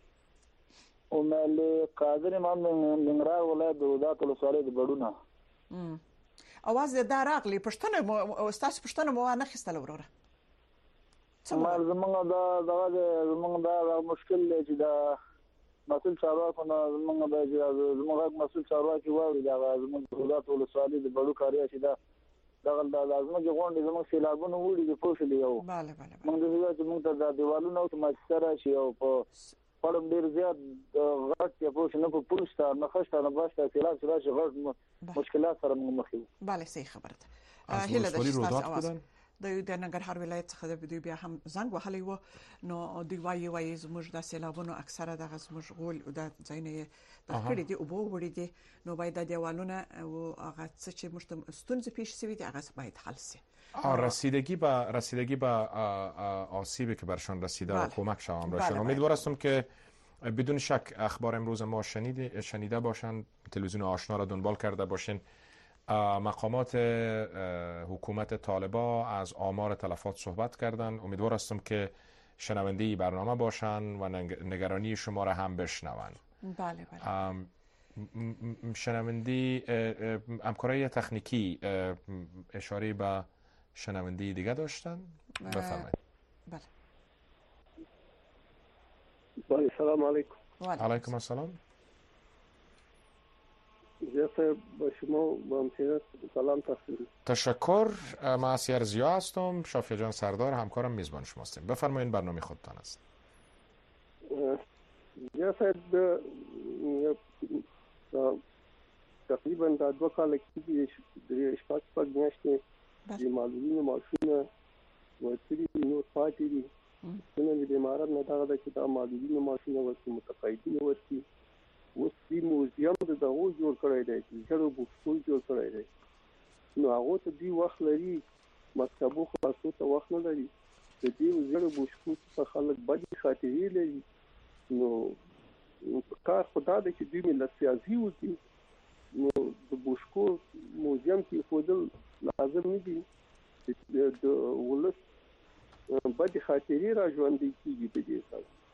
اومل قادر امام ننګرهار ولایت د رودات ولسوالۍ د بړونه اواز دراغلی پښتنه استاد پښتنه مو نه خستل وروره زمونږ دا مشکل دی چې دا مسؤل چارواکو زمونږ مسؤل چارواکي واوري دا زمونږ رودات ولسوالۍ د بړو کاري چې دا لازمه چې غونډې زموږ سیلابونه وړي د پوښ دی یو موږ د دې چې موږ ته د دیوالونو او ماستر شي او په پړم ډیر زیات غټ یا پوښ نه په پولیسته نه خشته نه باشته سیلاب سره شي غټ مشکلات سره موږ مخ یو. bale صحیح خبره ده. هله د تاسو د ننګرهار ولایت څخه د دوی بیا هم زنګ وهلی و نو دوی وایي زموږ د سیلابونو اکثره د غزموږ غول او د ځینې د کړي دی او بو وړي دي نو باید د دیوالونه او هغه څه چې مشته ستونزې پیښ شوي دي هغه باید حل شي. رسیدگی به آسیبی که برشان رسیده و کمک شوم برشان. امیدوار هستم که بدون شک اخبار امروز ما شنیده باشند، تلویزیون آشنا را دنبال کرده باشین. مقامات حکومت طالبان از آمار تلفات صحبت کردن. امیدوار هستم که شنونده برنامه باشن و نگرانی شما را هم بشنون. بله. شنونده همکارای تکنیکی اشاره به شنونده دیگه داشتن؟ بفرمایید. بله سلام علیکم. علیکم السلام. با شما با امتیاز سلام تقدیم. تشکر. من اسیر زیا هستم. شافعی جان سردار همکارم میزبان شما هستیم. بفرمایید برنامه خودتان است. یا صاحب تقریبا دا 2 کال کې د شپږ میاشتې د معلولینو معاشونه ورتري نو پاتې دي. څنګه د امارات نه دا چې دا معلولینو معاشونه ورته متقاعدین ورتي اوس د موزیم د دغه جوړ کړی دی چې جوړ بوکسول جوړ کړی دی نو هغه ته دی وخت لري مکتبو خاصو ته وخت نه لري د دې جوړ بوکسول په خلک باندې خاطرې لري نو کار خدا د چې دوی ملت سیاسي وتی نو د بوشکو موزیم کې خودل لازم نه دي د ولس باندې خاطرې را ژوندۍ کیږي په دې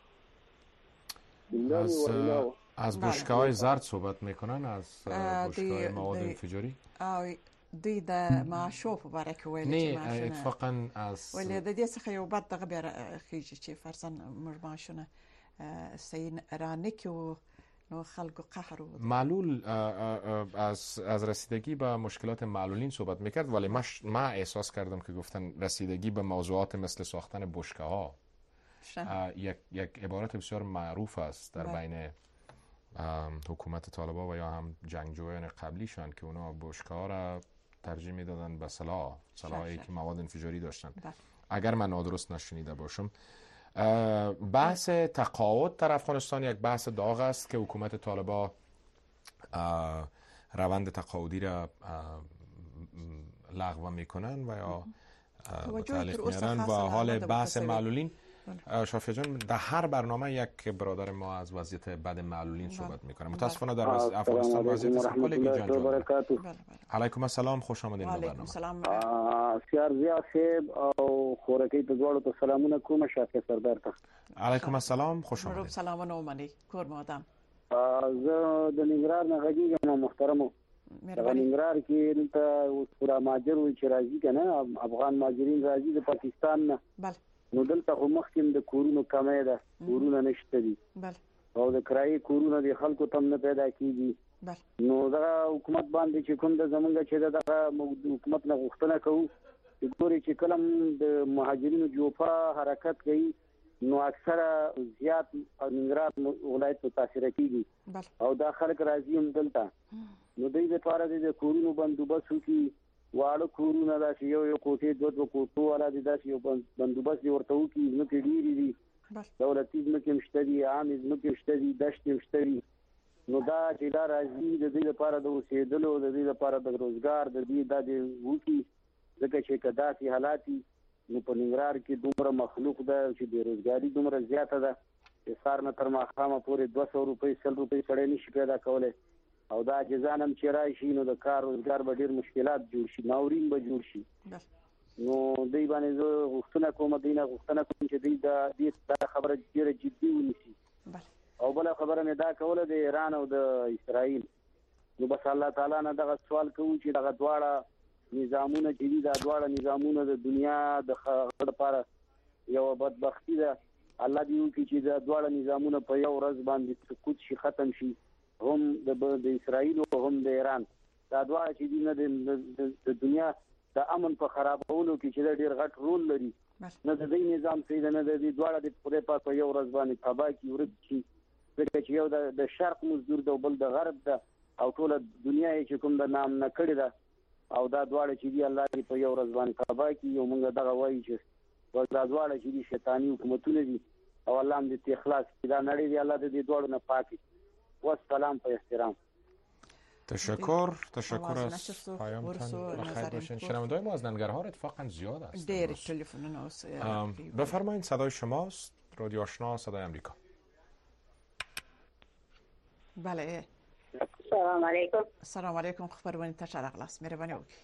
سره. از بشکه‌های زرد صحبت میکنن، از بشکه‌های مواد انفجاری. دی د معشوف برکه ویل چې نه اتفاقا از ولې د دې څخه یو بد دغه بیا خيږي چې فرضاً مرماشونه سین رانکو نو خلق قهر و معلول از رسیدگی به مشکلات معلولین صحبت میکرد ولی ما احساس کردم که گفتن رسیدگی به موضوعات مثل ساختن بشکه ها یک عبارت بسیار معروف است در بین حکومت طالبان و یا هم جنگجویان قبلیشان که اونا بشکه ها را ترجیح میدادن به سلاحی که مواد انفجاری داشتن. اگر من نادرست نشنیده باشم بحث تقاعد در افغانستان یک بحث داغ است که حکومت طالبان روند تقاعدی را لغو میکنن و یا تعلیق میارن و حال بحث معلولین. شافعی جان در هر برنامه یک برادر ما از وضعیت بد معلولین صحبت میکنه. متاسفانه در افغانستان وضعیت سخالگی جان. علیکم السلام، خوش آمدید به برنامه. سیار زیا صاحب او خورکی ته دوړو ته سلامونه کوم. شافعی سردار ته علیکم السلام، خوش آمدید. سلامونه ومني کور مادام. زه د ننګرهار نه غږیږم محترمو. په ننګرهار کې دلته پورا مهاجر وي چې راځي کنه افغان مهاجرین راځي د پاکستان نه. نو دلته خو مخکې د کورونو کمی ده، کورونه نشته دي او د کرایي کورونه د خلکو تم نه پیدا کیږي. نو دا حکومت باندې چې کوم د زمونږ چې د حکومت نه غوښتنه کوو چې ګوري چې کله د مهاجرینو جوپا حرکت کوي نو اکثره زیات ننګرهار ولایت متاثر کیږي او دا خلک راځي هم دلته. نو دوی لپاره د کورونو بندوبست وکړي، واړه کورونه داسې یو کوټې دوه کوټو والا دي، داسې یو بندوبست ورته وکړي. ځمکې ډېرې دي، دولتي ځمکې هم شته دي، عامې ځمکې هم شته دي، دښتې هم شته دي. نو دا چې دا راځي د دوی لپاره د اوسېدلو، د دوی لپاره د روزګار د دوی دا د وکړي، ځکه چې که داسې حالات نو په ننګرهار کې دومره مخلوق ده چې بېروزګاري دومره زیاته ده چې سهار نه تر ماښامه پورې 200 روپۍ 100 روپۍ سړی نشي پیدا کولی. او دا چې ځان هم چې راشي نو د کار روزګار به ډېر مشکلات جوړ شي، ناورین به جوړ شي. نو دوی باندې زه غوښتنه کوم چې دوی دا خبره ډېره جدي ونیسي. او بله خبره مې دا کوله د ایران او د اسرائیل. نو بس الله تعالی نه دغه سوال کوو چې دغه دواړه نظامونه چې دي دا دواړه نظامونه د دنیا د خلکو لپاره یو بدبختی ده. الله دې وکړي چې دا دواړه نظامونه په یو ورځ باندې سقوط شي، ختم شي، هم د اسرائیل او هم د ایران. دا دواړه چې دي نه د دنیا د امن په خرابولو کې چې ډېر غټ رول لري، نه د دې نظام صحیح ده، نه د دې دواړه د خدای پاک په یو ورځ باندې تباه کړي، ورک شي. ځکه چې یو د شرق مزدور ده او بل د غرب ده او ټوله دنیا یې چې کوم د نام نه کړې ده او دا دواړه چې دي الله دې په یو ورځ باندې تباه کړي. او موږ دغه وایو چې دا دواړه چې دي شیطاني حکومتونه دي او الله هم دې اخلاص کړي، دا نړۍ دې الله دې دواړو نه پاک کړي. والسلام په احترام. تشکر از پیامتان. بخیر باشین. شنونده‌های ما از ننگرهار اتفاقا زیاد است. بفرمایید صدای شماست. رادیو آشنا صدای آمریکا. بله. سلام علیکم. سلام علیکم. خبرونه تشکر اغلاس مهربانی وکړئ.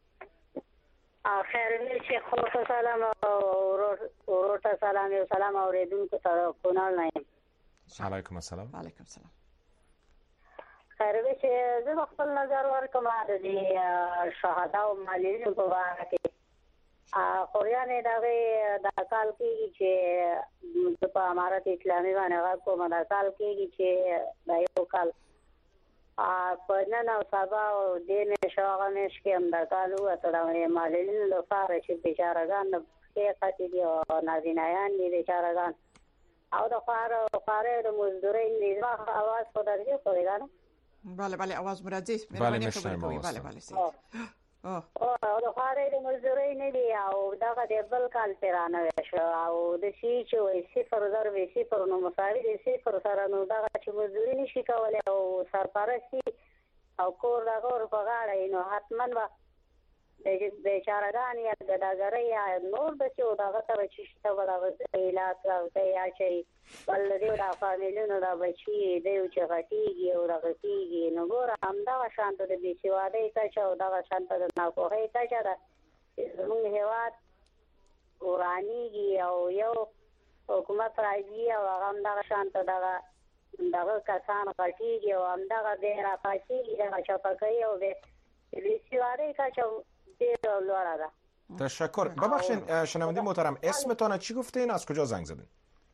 خیر دې خو سلام او ورته سلام یو سلام اوریدونکو ته کونال نه یم. علیکم السلام. علیکم السلام. خیر دې چې زه خپل نظر ورکوم د شهدا او مالي په اړه کې. خوريانه دا کال کې چې په امارات اسلامي باندې کومه دا کال کې چې دا یو کال په نن او سبا او دین شاغنش کې هم دا کالو اتړه مالین لپاره چې بیچارهګان کې قتی دي او نازنایان دي بیچارهګان او د خاره د مزدوري نظام आवाज په درجه کوي دا. بله आवाज مرادي مهرباني کوي. بله او د خاره د مزدوري نه دي او دغه د بل کال ترانه شو او د شي چې وي 0.0 نو مساوي دي 0 سره نو دغه چې مزدوري نشي کولای او سرپرستی او کور دغه په غاړه نو حتمن به د بیچارهګان یا د دغه یا نور د چې دغه تر چې شته ولغه علاج راوځي یا چې بل دې د فامیلونو د بچي دی چې غټيږي او رغتيږي نو ګور همدا شانت د بیسوادي ته او دغه شانت د ناپوهي ته دا زموږ هیواد ورانيږي او یو حکومت راځي او هغه دغه شانت دغه کسان غټيږي او همدا د راپاسي دغه چپکي او د بیسوادي ته دې لوړه ده. تشکر. ببخشید شنونده محترم اسمتون چی گفتین؟ از کجا زنگ زدین؟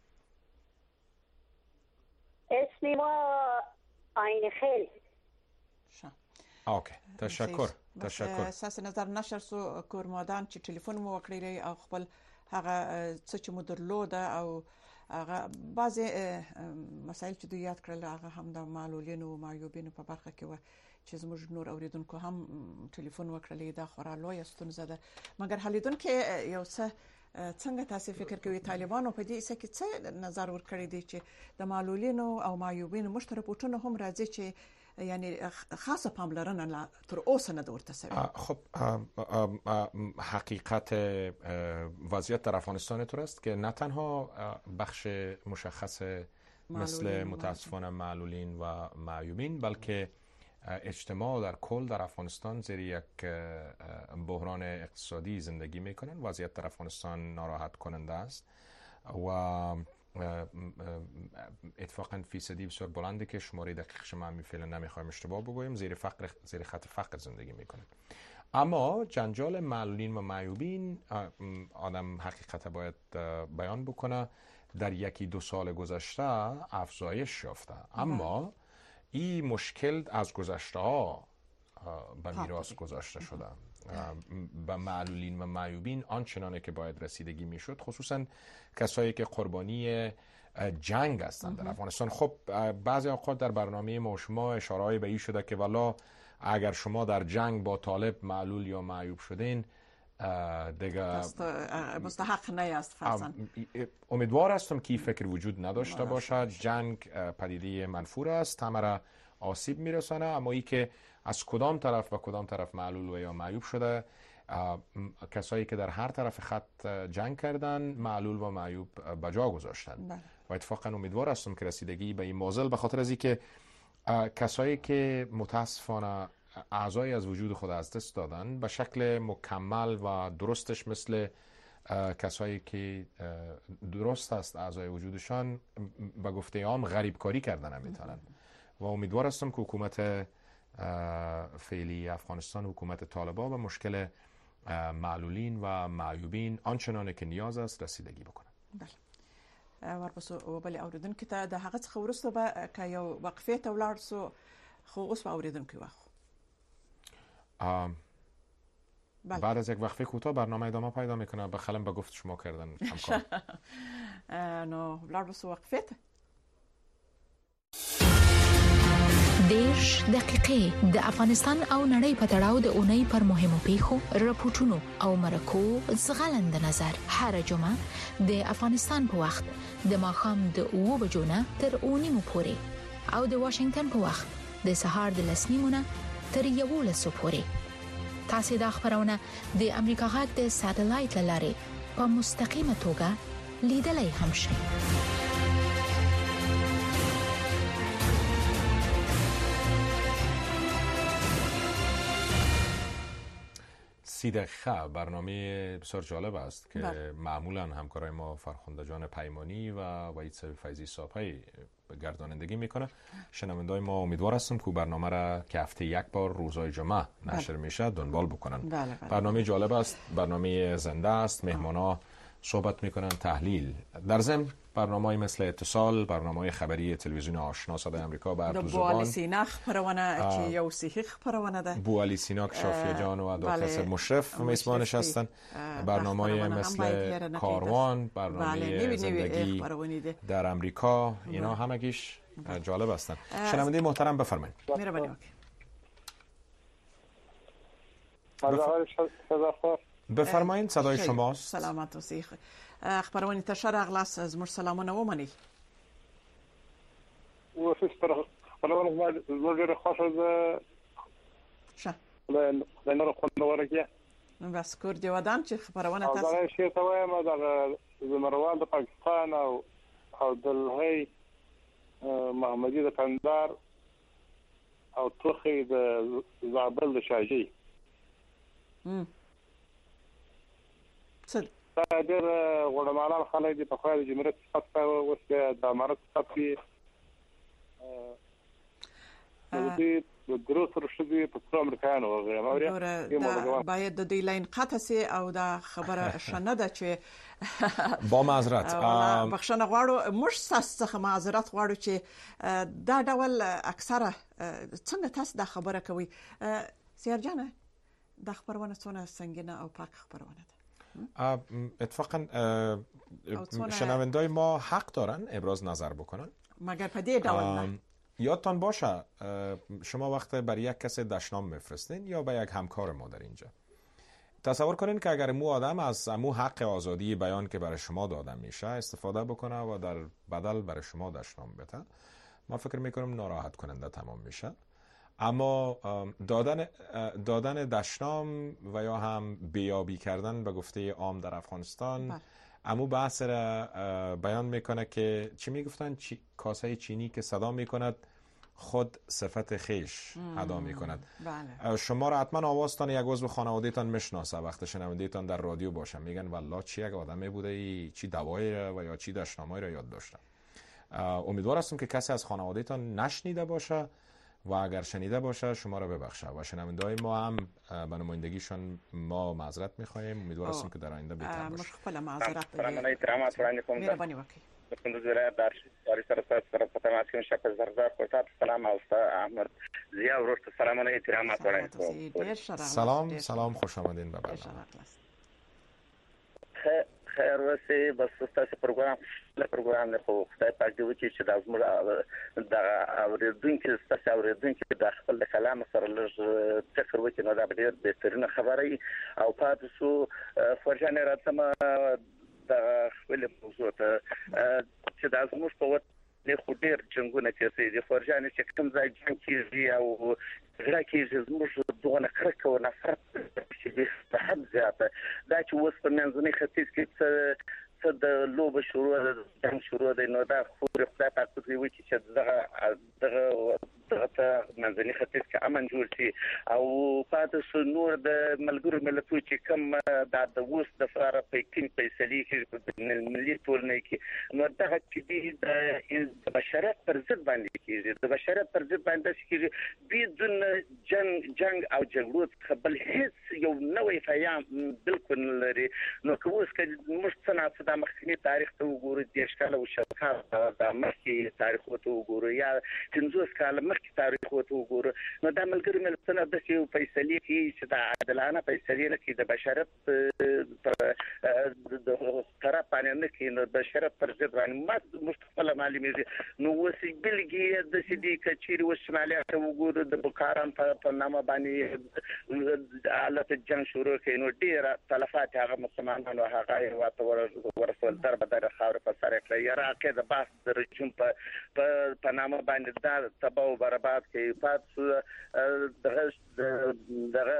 اسمی ما آین خیل. اوکی. تشکر. اساس نظر نشر سو کورمادان چې ټلیفون مو وکړی او خپل هغه څه چې مو درلوده او هغه بعضی مسایل چې دوی یاد کړل هغه هم د معلولینو او معیوبینو په برخه کې و چې زموږ نور اوریدونکو هم ټلیفون وکړلی دا خورا لوی ستونزه ده. مګر حلیدونکو یو څه څنګه تاسو فکر کوئ طالبانو په دې څه کې څه نظر ورکړی دی چې د معلولینو او معیوبینو مشترکونه هم راځي چې یعنی خاصه پاملرنه تر اوسه نه ورته سوی؟ خب حقیقت وضعیت در افغانستان طور است که نه تنها بخش مشخص مثل متاسفانه معلولین و معیوبین بلکه اجتماع در کل در افغانستان زیر یک بحران اقتصادی زندگی میکنن. وضعیت در افغانستان ناراحت کننده است و اتفاقا فیصدی بسیار بلنده که شماره دقیق شما هم فعلا نمیخوایم اشتباه بگویم زیر خط فقر زندگی میکنن. اما جنجال معلولین و معیوبین آدم حقیقت باید بیان بکنه در 1-2 سال گذشته افزایش یافته، اما این مشکل از گذشته ها به میراث گذاشته شده. به معلولین و معیوبین آنچنانه که باید رسیدگی میشد، خصوصا کسایی که قربانی جنگ هستند در افغانستان. خب بعضی اوقات در برنامه ما شما اشاره به این شده که والا اگر شما در جنگ با طالب معلول یا معیوب شدین دیگه مستحق نیست فرضاً. امیدوار هستم که این فکر وجود نداشته باشد. جنگ پدیده منفور است، همه را آسیب میرسانه، اما ای که از کدام طرف و کدام طرف معلول و یا معیوب شده، کسایی که در هر طرف خط جنگ کردن معلول و معیوب بجا گذاشتن و اتفاقا امیدوار هستم که رسیدگی به این معضل، به خاطر از اینکه کسایی که متاسفانه اعضای از وجود خود از دست دادن به شکل مکمل و درستش مثل کسایی که درست است اعضای وجودشان به گفته عام غریب کاری کردن نمیتونن و امیدوار هستم که حکومت فعلی افغانستان، حکومت طالبان، به مشکل معلولین و معیوبین آنچنانه که نیاز است رسیدگی بکنن. بله. ورپسو بل اوریدونکو ته د هغه څخه وروسته به که یو وقفې ته ولاړ سو، خو اوس به اوریدونکو واخو. بعد از یک وقفه کوتاه برنامه ادامه پیدا میکنه. بخلم به گفت شما کردن همکار. نو ولاړ بسو وقفې ته. 10 دقیقې د افغانستان او نړۍ په تړاو د اونۍ پر مهمو پیښو، راپورټونو او مرکو ځغلند نظر هر جمعه د افغانستان په وخت د ماښام د 2 بجو نه تر 9 پورې او د واشنگټن په وخت د سهار د 10 نه تر 11 پورې. تاسو د خبرونه د امریکا غږ د ساتلایت لارې په مستقیمه توګه لیدلای هم شئ. 30 دقیقه برنامه بسیار جالب است که معمولا همکارای ما فرخنده جان پیمانی و وحید فیضی صاحبی گردانندگی میکنه. شنوندای ما امیدوار هستم که برنامه را که هفته یک بار روزهای جمعه نشر میشه دنبال بکنن. برنامه جالب است، برنامه زنده است، مهمانا صحبت میکنن، تحلیل. در ضمن برنامه‌ای مثل اتصال، برنامه خبری تلویزیون آشنا صدای آمریکا به هر دو زبان، بوالی سینا خبرونه که یو صحیح خبرونه ده، بوالی سینا که شافیه جان و دکتر مشرف میزبانش هستن، برنامه‌ای مثل کاروان، برنامه زندگی در آمریکا، اینا همگیش جالب هستن. شنونده محترم بفرمایید. بفرمایید، صدای شماست. سلامت اوسئ. خبرونه تشر اغلاس از مرسلامونه ومني. وفسر خبرونه زوجر خوشز شه. لا نور خبرونه بس کور دی ودان چې خبرونه تاسو. دا شی ته وایم د زمروان د پاکستان او عبدالهی محمدی د کندهار او توخی د زابل د شاجی. صد دا ډېر غوړمالان خلک دي په خو د جمهوریت څخه اوس د امارت څخه د دروس رشدي په امریکایانو وغیره باید د دې لاین قطع سي او دا خبره شنه ده چې با معذرت بخښنه غواړو، موږ تاسو څخه معذرت غواړو چې دا ډول اکثره څنګه تاسو دا خبره کوي. سیارجانه دا خبرونه څونه سنگینه او پاک خبرونه ده. اتفاقا شنوندای ما حق دارن ابراز نظر بکنن، مگر په دې ډول نه. یادتان باشه شما وقت برای یک کس دشنام میفرستین یا به یک همکار ما در اینجا، تصور کنین که اگر مو آدم از مو حق آزادی بیان که برای شما داده میشه استفاده بکنه و در بدل برای شما دشنام بده، ما فکر میکنم ناراحت کننده تمام میشه. اما دادن دشنام و یا هم بیابی کردن به گفته عام در افغانستان امو بحث را بیان میکنه که چی میگفتن، کاسه چینی که صدا میکند خود صفت خیش ادا می کند. بله. شما را حتما آوازتان یک عضو خانواده تان میشناسه وقت شنونده تان در رادیو باشه، میگن والله چی یک آدمی بوده، چی دوایی و یا چی دشنامه‌ای را یاد داشته. امیدوار هستم که کسی از خانواده تان نشنیده باشه و اگر شنیده باشه شما را ببخشه و شنونده‌های ما هم به نمایندگیشان ما معذرت می‌خواهیم. امیدوار هستم که در آینده بهتر باشه. مشخص معذرت مهربانی وکیل کندوز ولایت در شهر سراسر تماس کردن شب زرزار کوتاه سلام اوستا احمد زیا ورست سلامونه احترامات وړاندې سلام خوش آمدین به برنامه. خیر وسی بس تاسو پروګرام نه خو خدای پاک دې وکړي چې د زموږ د اوریدونکو تاسو اوریدونکو د خپل کلام سره لږ فکر وکړي نو دا ډېر بهترینه خبره او پاتې سو فرجانه راتمه د خپل موضوع ته چې د زموږ په وخت د خډیر جنگونه چې د فرجانه چې کوم ځای جنگ کیږي او غلا کیږي زموږ دغه کرکه او نفرت چې به حد زیاته دا چې اوس په منځني ختیځ کې څه د لوب شروع د جنگ شروع دی نو دا خو خدای پاک دې وکړي چې دغه منځني ختیځ کې امن جوړ شي او پاتې سو نور د ملګرو ملتونو چې کوم د اوس د فراره پیکین فیصلې کې ملي ټولنې کې نو دغه چې د بشریت پر ضد باندې کېږي د بشریت پر ضد باندې کېږي بدون جنگ او جګړو څخه بل هیڅ یو نوې پیغام بالکل لري. نو که اوس کې موږ څنګه د مخکنی تاریخ ته وګورو د اشکال او شکار د مخکې تاریخ ته وګورو یا 50 کال مخکې تاریخ ته وګورو نو د ملګرو ملتونو د یو فیصلې کې چې د عادلانه فیصلې لکه د بشریت د طرف باندې نه کې نو د بشریت پر ضد باندې مستقله معلومه نو وسی بلګي د سیدی کچيري و شمالي ته وګورو د بوکاران په نامه باندې حالت جنگ شروع کړي نو ډیر تلفات هغه مسلمانانو هغه واته ورسول در بدر خاور په سره کړی عراق د باس د رجوم په نامه باندې دا تباہ او برباد کوي پاتې دغه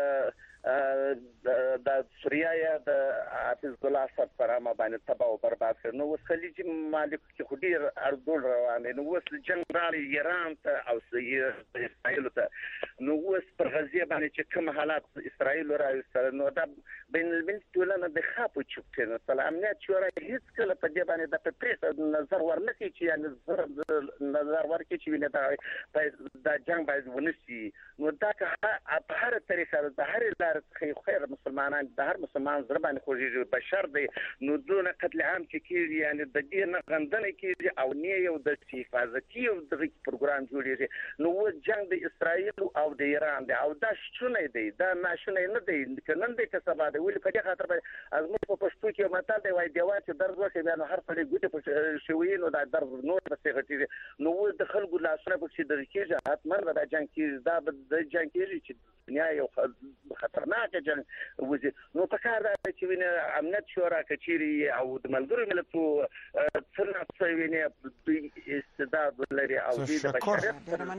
د سوریه یا د حافظ الله اسد فرامه باندې تباہ او برباد کړي نو وس خلیجي مالک چې خډیر ارزول روان نو وس جنرال ایران ته او اسرائیل ته نو وس پر غزه باندې چې کوم حالات اسرائیل راوستل نو دا بین المللي ټولنه د خاپو چوپ کړي نو امنیت شورا هیڅ کله په دې باندې د پریس نظر ورنکړي چې نظر ورکړي چې نه دا جنگ باید ونشي نو دا که په هر طریقه د هر خیر مسلمانان د هر مسلمان زړه باندې خوږي بشر دی نو دون قتل عام کې کیږي یعنی د دې نه غندنه کیږي او نه یو د حفاظتي او د پروګرام جوړیږي نو و جنگ د اسرائیل او د ایران دی او دا شونه دی دا ناشونه نه دی کنن دی که سبا دی ولې په دې خاطر از موږ په پښتو کې متل دی وای دی وای چې درز وکړي نو هر څه ګوتې په شوی نو دا درز نور په څه غټي نو د خلکو لاسونه په څه درکېږي حتمن دا جنگ کې دا د جنگ کې چې دنیا یو خطرناک جنگ وځي نو په کار دا چې ویني امنیت شورا کچيري او د ملګرو ملتونو څنګه څه ویني استعداد لري او د بشریت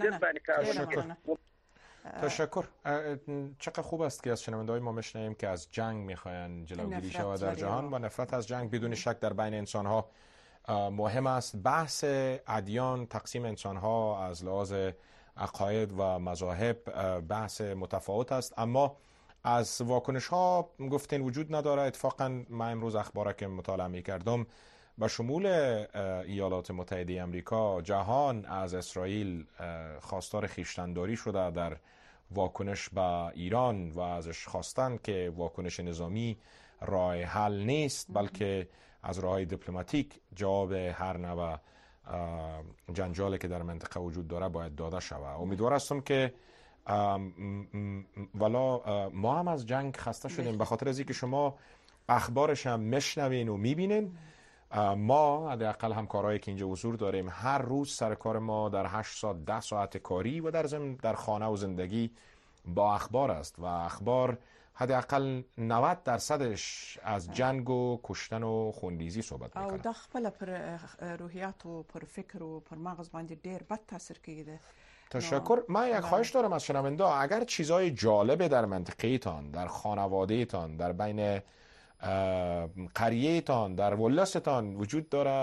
تشکر. چقدر خوب است که از شنونده‌های ما میشنویم که از جنگ میخواین جلوگیری شود در جهان و نفرت از جنگ بدون شک در بین انسان‌ها مهم است. بحث ادیان، تقسیم انسان‌ها از لحاظ عقاید و مذاهب بحث متفاوت است، اما از واکنش ها گفتن وجود نداره. اتفاقا من امروز اخبار که مطالعه می کردم به شمول ایالات متحده امریکا جهان از اسرائیل خواستار خویشتن‌داری شده در واکنش به ایران و ازش خواستن که واکنش نظامی راه حل نیست بلکه از راه‌های دیپلماتیک جواب هر نوع جنجالی که در منطقه وجود داره باید داده شود. امیدوار هستم که والا ما هم از جنگ خسته شدیم به خاطر از اینکه شما اخبارش هم میشنوین و میبینین. ما حداقل همکارایی که اینجا حضور داریم هر روز سر کار ما در 8 ساعت 10 ساعت کاری و در ضمن در خانه و زندگی با اخبار است و اخبار حداقل 90% از جنگ و کشتن و خونریزی صحبت میکنه او د خپل پر روحیات او پر فکر او پر مغز باندې ډیر بد تاثیر کوي. تشکر. من یک خواهش دارم از شنونده ها، اگر چیزای جالب در منطقه تان، در خانواده تان، در بین قریه تان، در ولستان وجود داره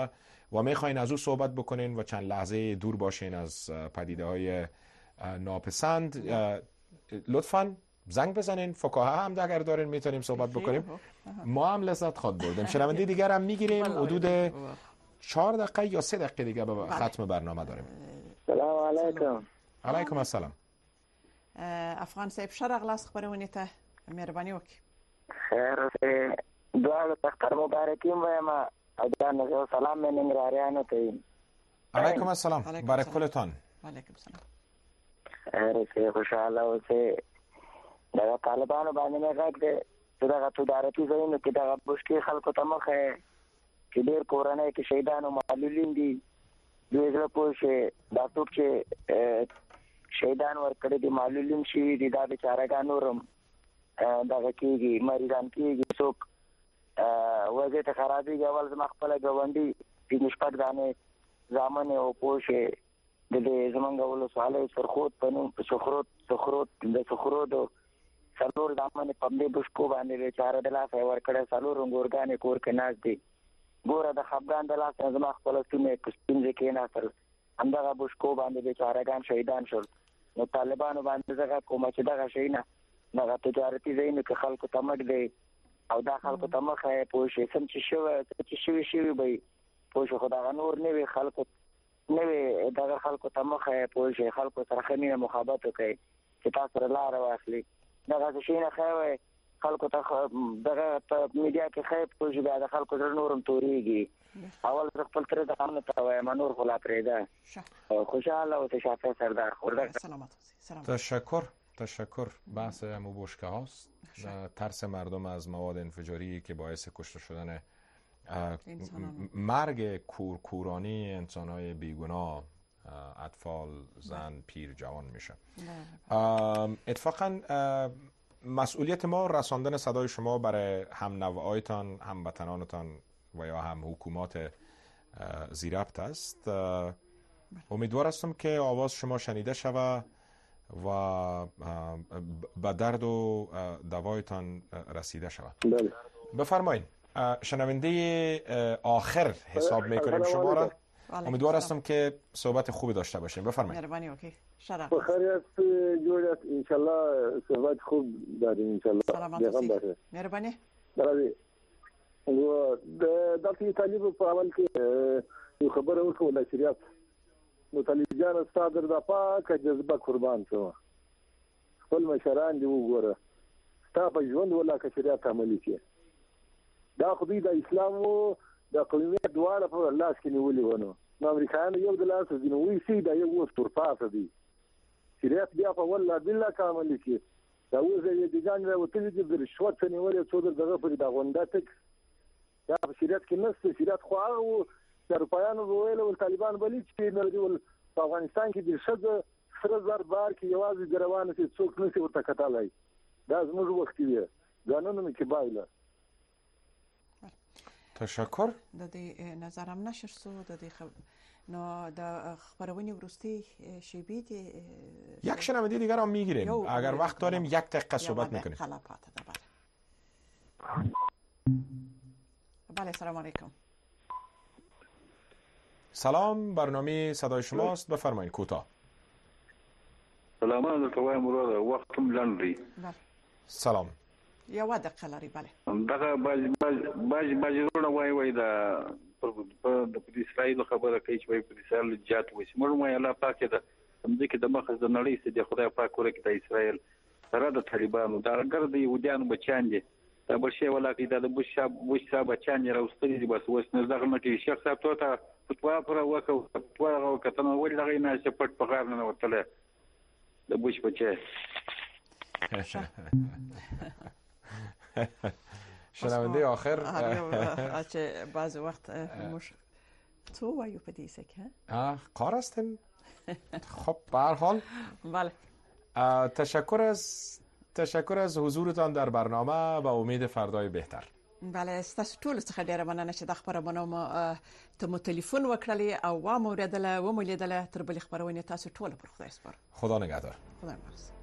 و میخواین از او صحبت بکنین و چند لحظه دور باشین از پدیده‌های ناپسند، لطفاً زنگ بزنین. فکاهه هم اگر دارین میتونیم صحبت بکنیم. ما هم لذت خواد بردیم. شنونده دیگر هم میگیریم. حدود 4 دقیقه یا 3 دقیقه دیگه به ختم برنامه داریم. سلام علیکم. علیکم السلام. افغان صاحب شرق لاس خبرونه ته مهرباني وکړئ. خیر اوسه دعا تختر مبارکیم وایم او سلام من ننګراریانو ته. علیکم السلام. بارکلتان. علیکم السلام. خیر اوسه خوشاله اوسه. دا طالبانو باندې نه غږ چې دا تجارتي ځایونه کې دا مشکل خلکو ته مخه چې ډېر کورنۍ کې شهیدانو معلولین دي. دوی زړه پوه دا څوک چې شهیدان ورکړي دي معلولین شي دي دا بیچارهګان نورم دغه کېږي مریضان کېږي څوک وضعیت خرابېږي. اول زما خپله ګاونډي پنځه شپږ دانې زامن او پوه شي د دې زمونږ ولسوالۍ سرخود په نوم سخرود څلور زامن په همدې بشکو باندې بیچاره د لاسه یې ورکړی. څلور انګورګانې کور کې ناست دي. ګوره د خفګان د لاسه نه زما خپله ستونی ستونزې کېناستل همدغه بشکو باندې بیچارهګان شهیدان شول. نو طالبانو باندې زه غږ کومه چې دغه شیونه دغه تجارتي ځایونو کې خلکو ته مټ دی او دا خلکو ته مخه یې پوه شي سم چې شوي به یې پوه شي. خو دغه نور نوي خلکو نوي دغه خلکو ته مخه یې پوه شي خلکو سره ښه مینه محبت وکړي چې تاسو سره لاره واخلي. دغه شیونه ښه وایي خلکو ته دغه په میډیا کې ښه پوه شي بیا د خلکو زړه نور هم تورېږي. اول زه خپل ترې د قانون ته وایم نور خو لا پرېږده. خوشحاله اوسه شافعی سردار خورده. تشکر. بحث همو بشکه هاست. ترس مردم از مواد انفجاری که باعث کشته شدن مرگ کورکورانی انسان‌های بیگناه، اطفال، زن، پیر، جوان میشه. اتفاقا مسئولیت ما رساندن صدای شما برای هم نوعایتان، هم وطنانتان و یا هم حکومات زیربط است. امیدوار هستم که آواز شما شنیده شود و به درد و دوایتان رسیده شود. بفرمایید. شنونده آخر حساب میکنیم شما را. امیدوار هستم که صحبت خوبی داشته باشیم. بفرمایید. مهربانی اوکی. شرف. بخیر است جوړ ان شاء الله صحبت خوب داریم ان شاء الله. سلامات. مهربانی. درازي. و د طالب په اول کې یو خبره وکړه د شریعت نو طالبان صادر د پاکه جذبه قربان شو. خپل مشران دی وګوره ستا په ژوند ولا که شریعت عملي کې دا خو د اسلام او د قومیت دواړه په لاس کې نیولې ونه. نو امریکایانو یو د لاس د نوې سي دا یو ستورپاسه دی شریعت بیا په ولا بالله کامل کې دا وزه دې ځان راوتلې د رشوت نیولې څو دغه په د غونډه تک دا په شریعت کې نشته. شریعت خو هغه اروپایانو ویل او طالبان بلی چې نه دی په افغانستان کې د شګه سره زر بار کې یوازې ګروانه چې څوک نشي ورته کتلای. دا زموږ وخت دی قانونونه کې بایله. تشکر. د دې نظرم نشر سو د دې نو د خبرونی ورستی شیبی دی یک شنونده دیگر هم میگیریم اگر وقت داریم 1 دقیقه صحبت میکنیم. بله سلام علیکم. سلام، برنامه صدای شماست. بفرمایید کوتاه. سلام علیکم مراد وقتم لندی. سلام. یو دقیقه لري. بله دغه باجرونه وای دا د اسرائیل خبره کوي چې په اسرائیل جات وسی موږ وای الله پاک دا همدې کې د مخه د نړۍ څخه د خدای پاک ورکه د اسرائیل سره د طالبانو دا ګرځي يهوديان بچان دي دا بشي ولا کې د بوش بچان راوستلي دي بس وس نه دغه کې شخص ته فتوا پر وکړه فتوا وکړه ولې دغه نه شپټ په غار نه وتله د بوش بچي. شنونده آخر اچه بعض وقت مش تو وایو په دې سکه کار هستن. خب به هر حال بله تشکر از حضورتان در برنامه و امید فردای بهتر. بله ستاسو ټول څخه ډیره مننه چې د خبرونه مو ته مو تلیفون وکړلی او و مو ریدله و مو لیدله تر بل خبرونه تاسو ټول پر خدای سپار. خدا نگهدار. خدا نگهدار.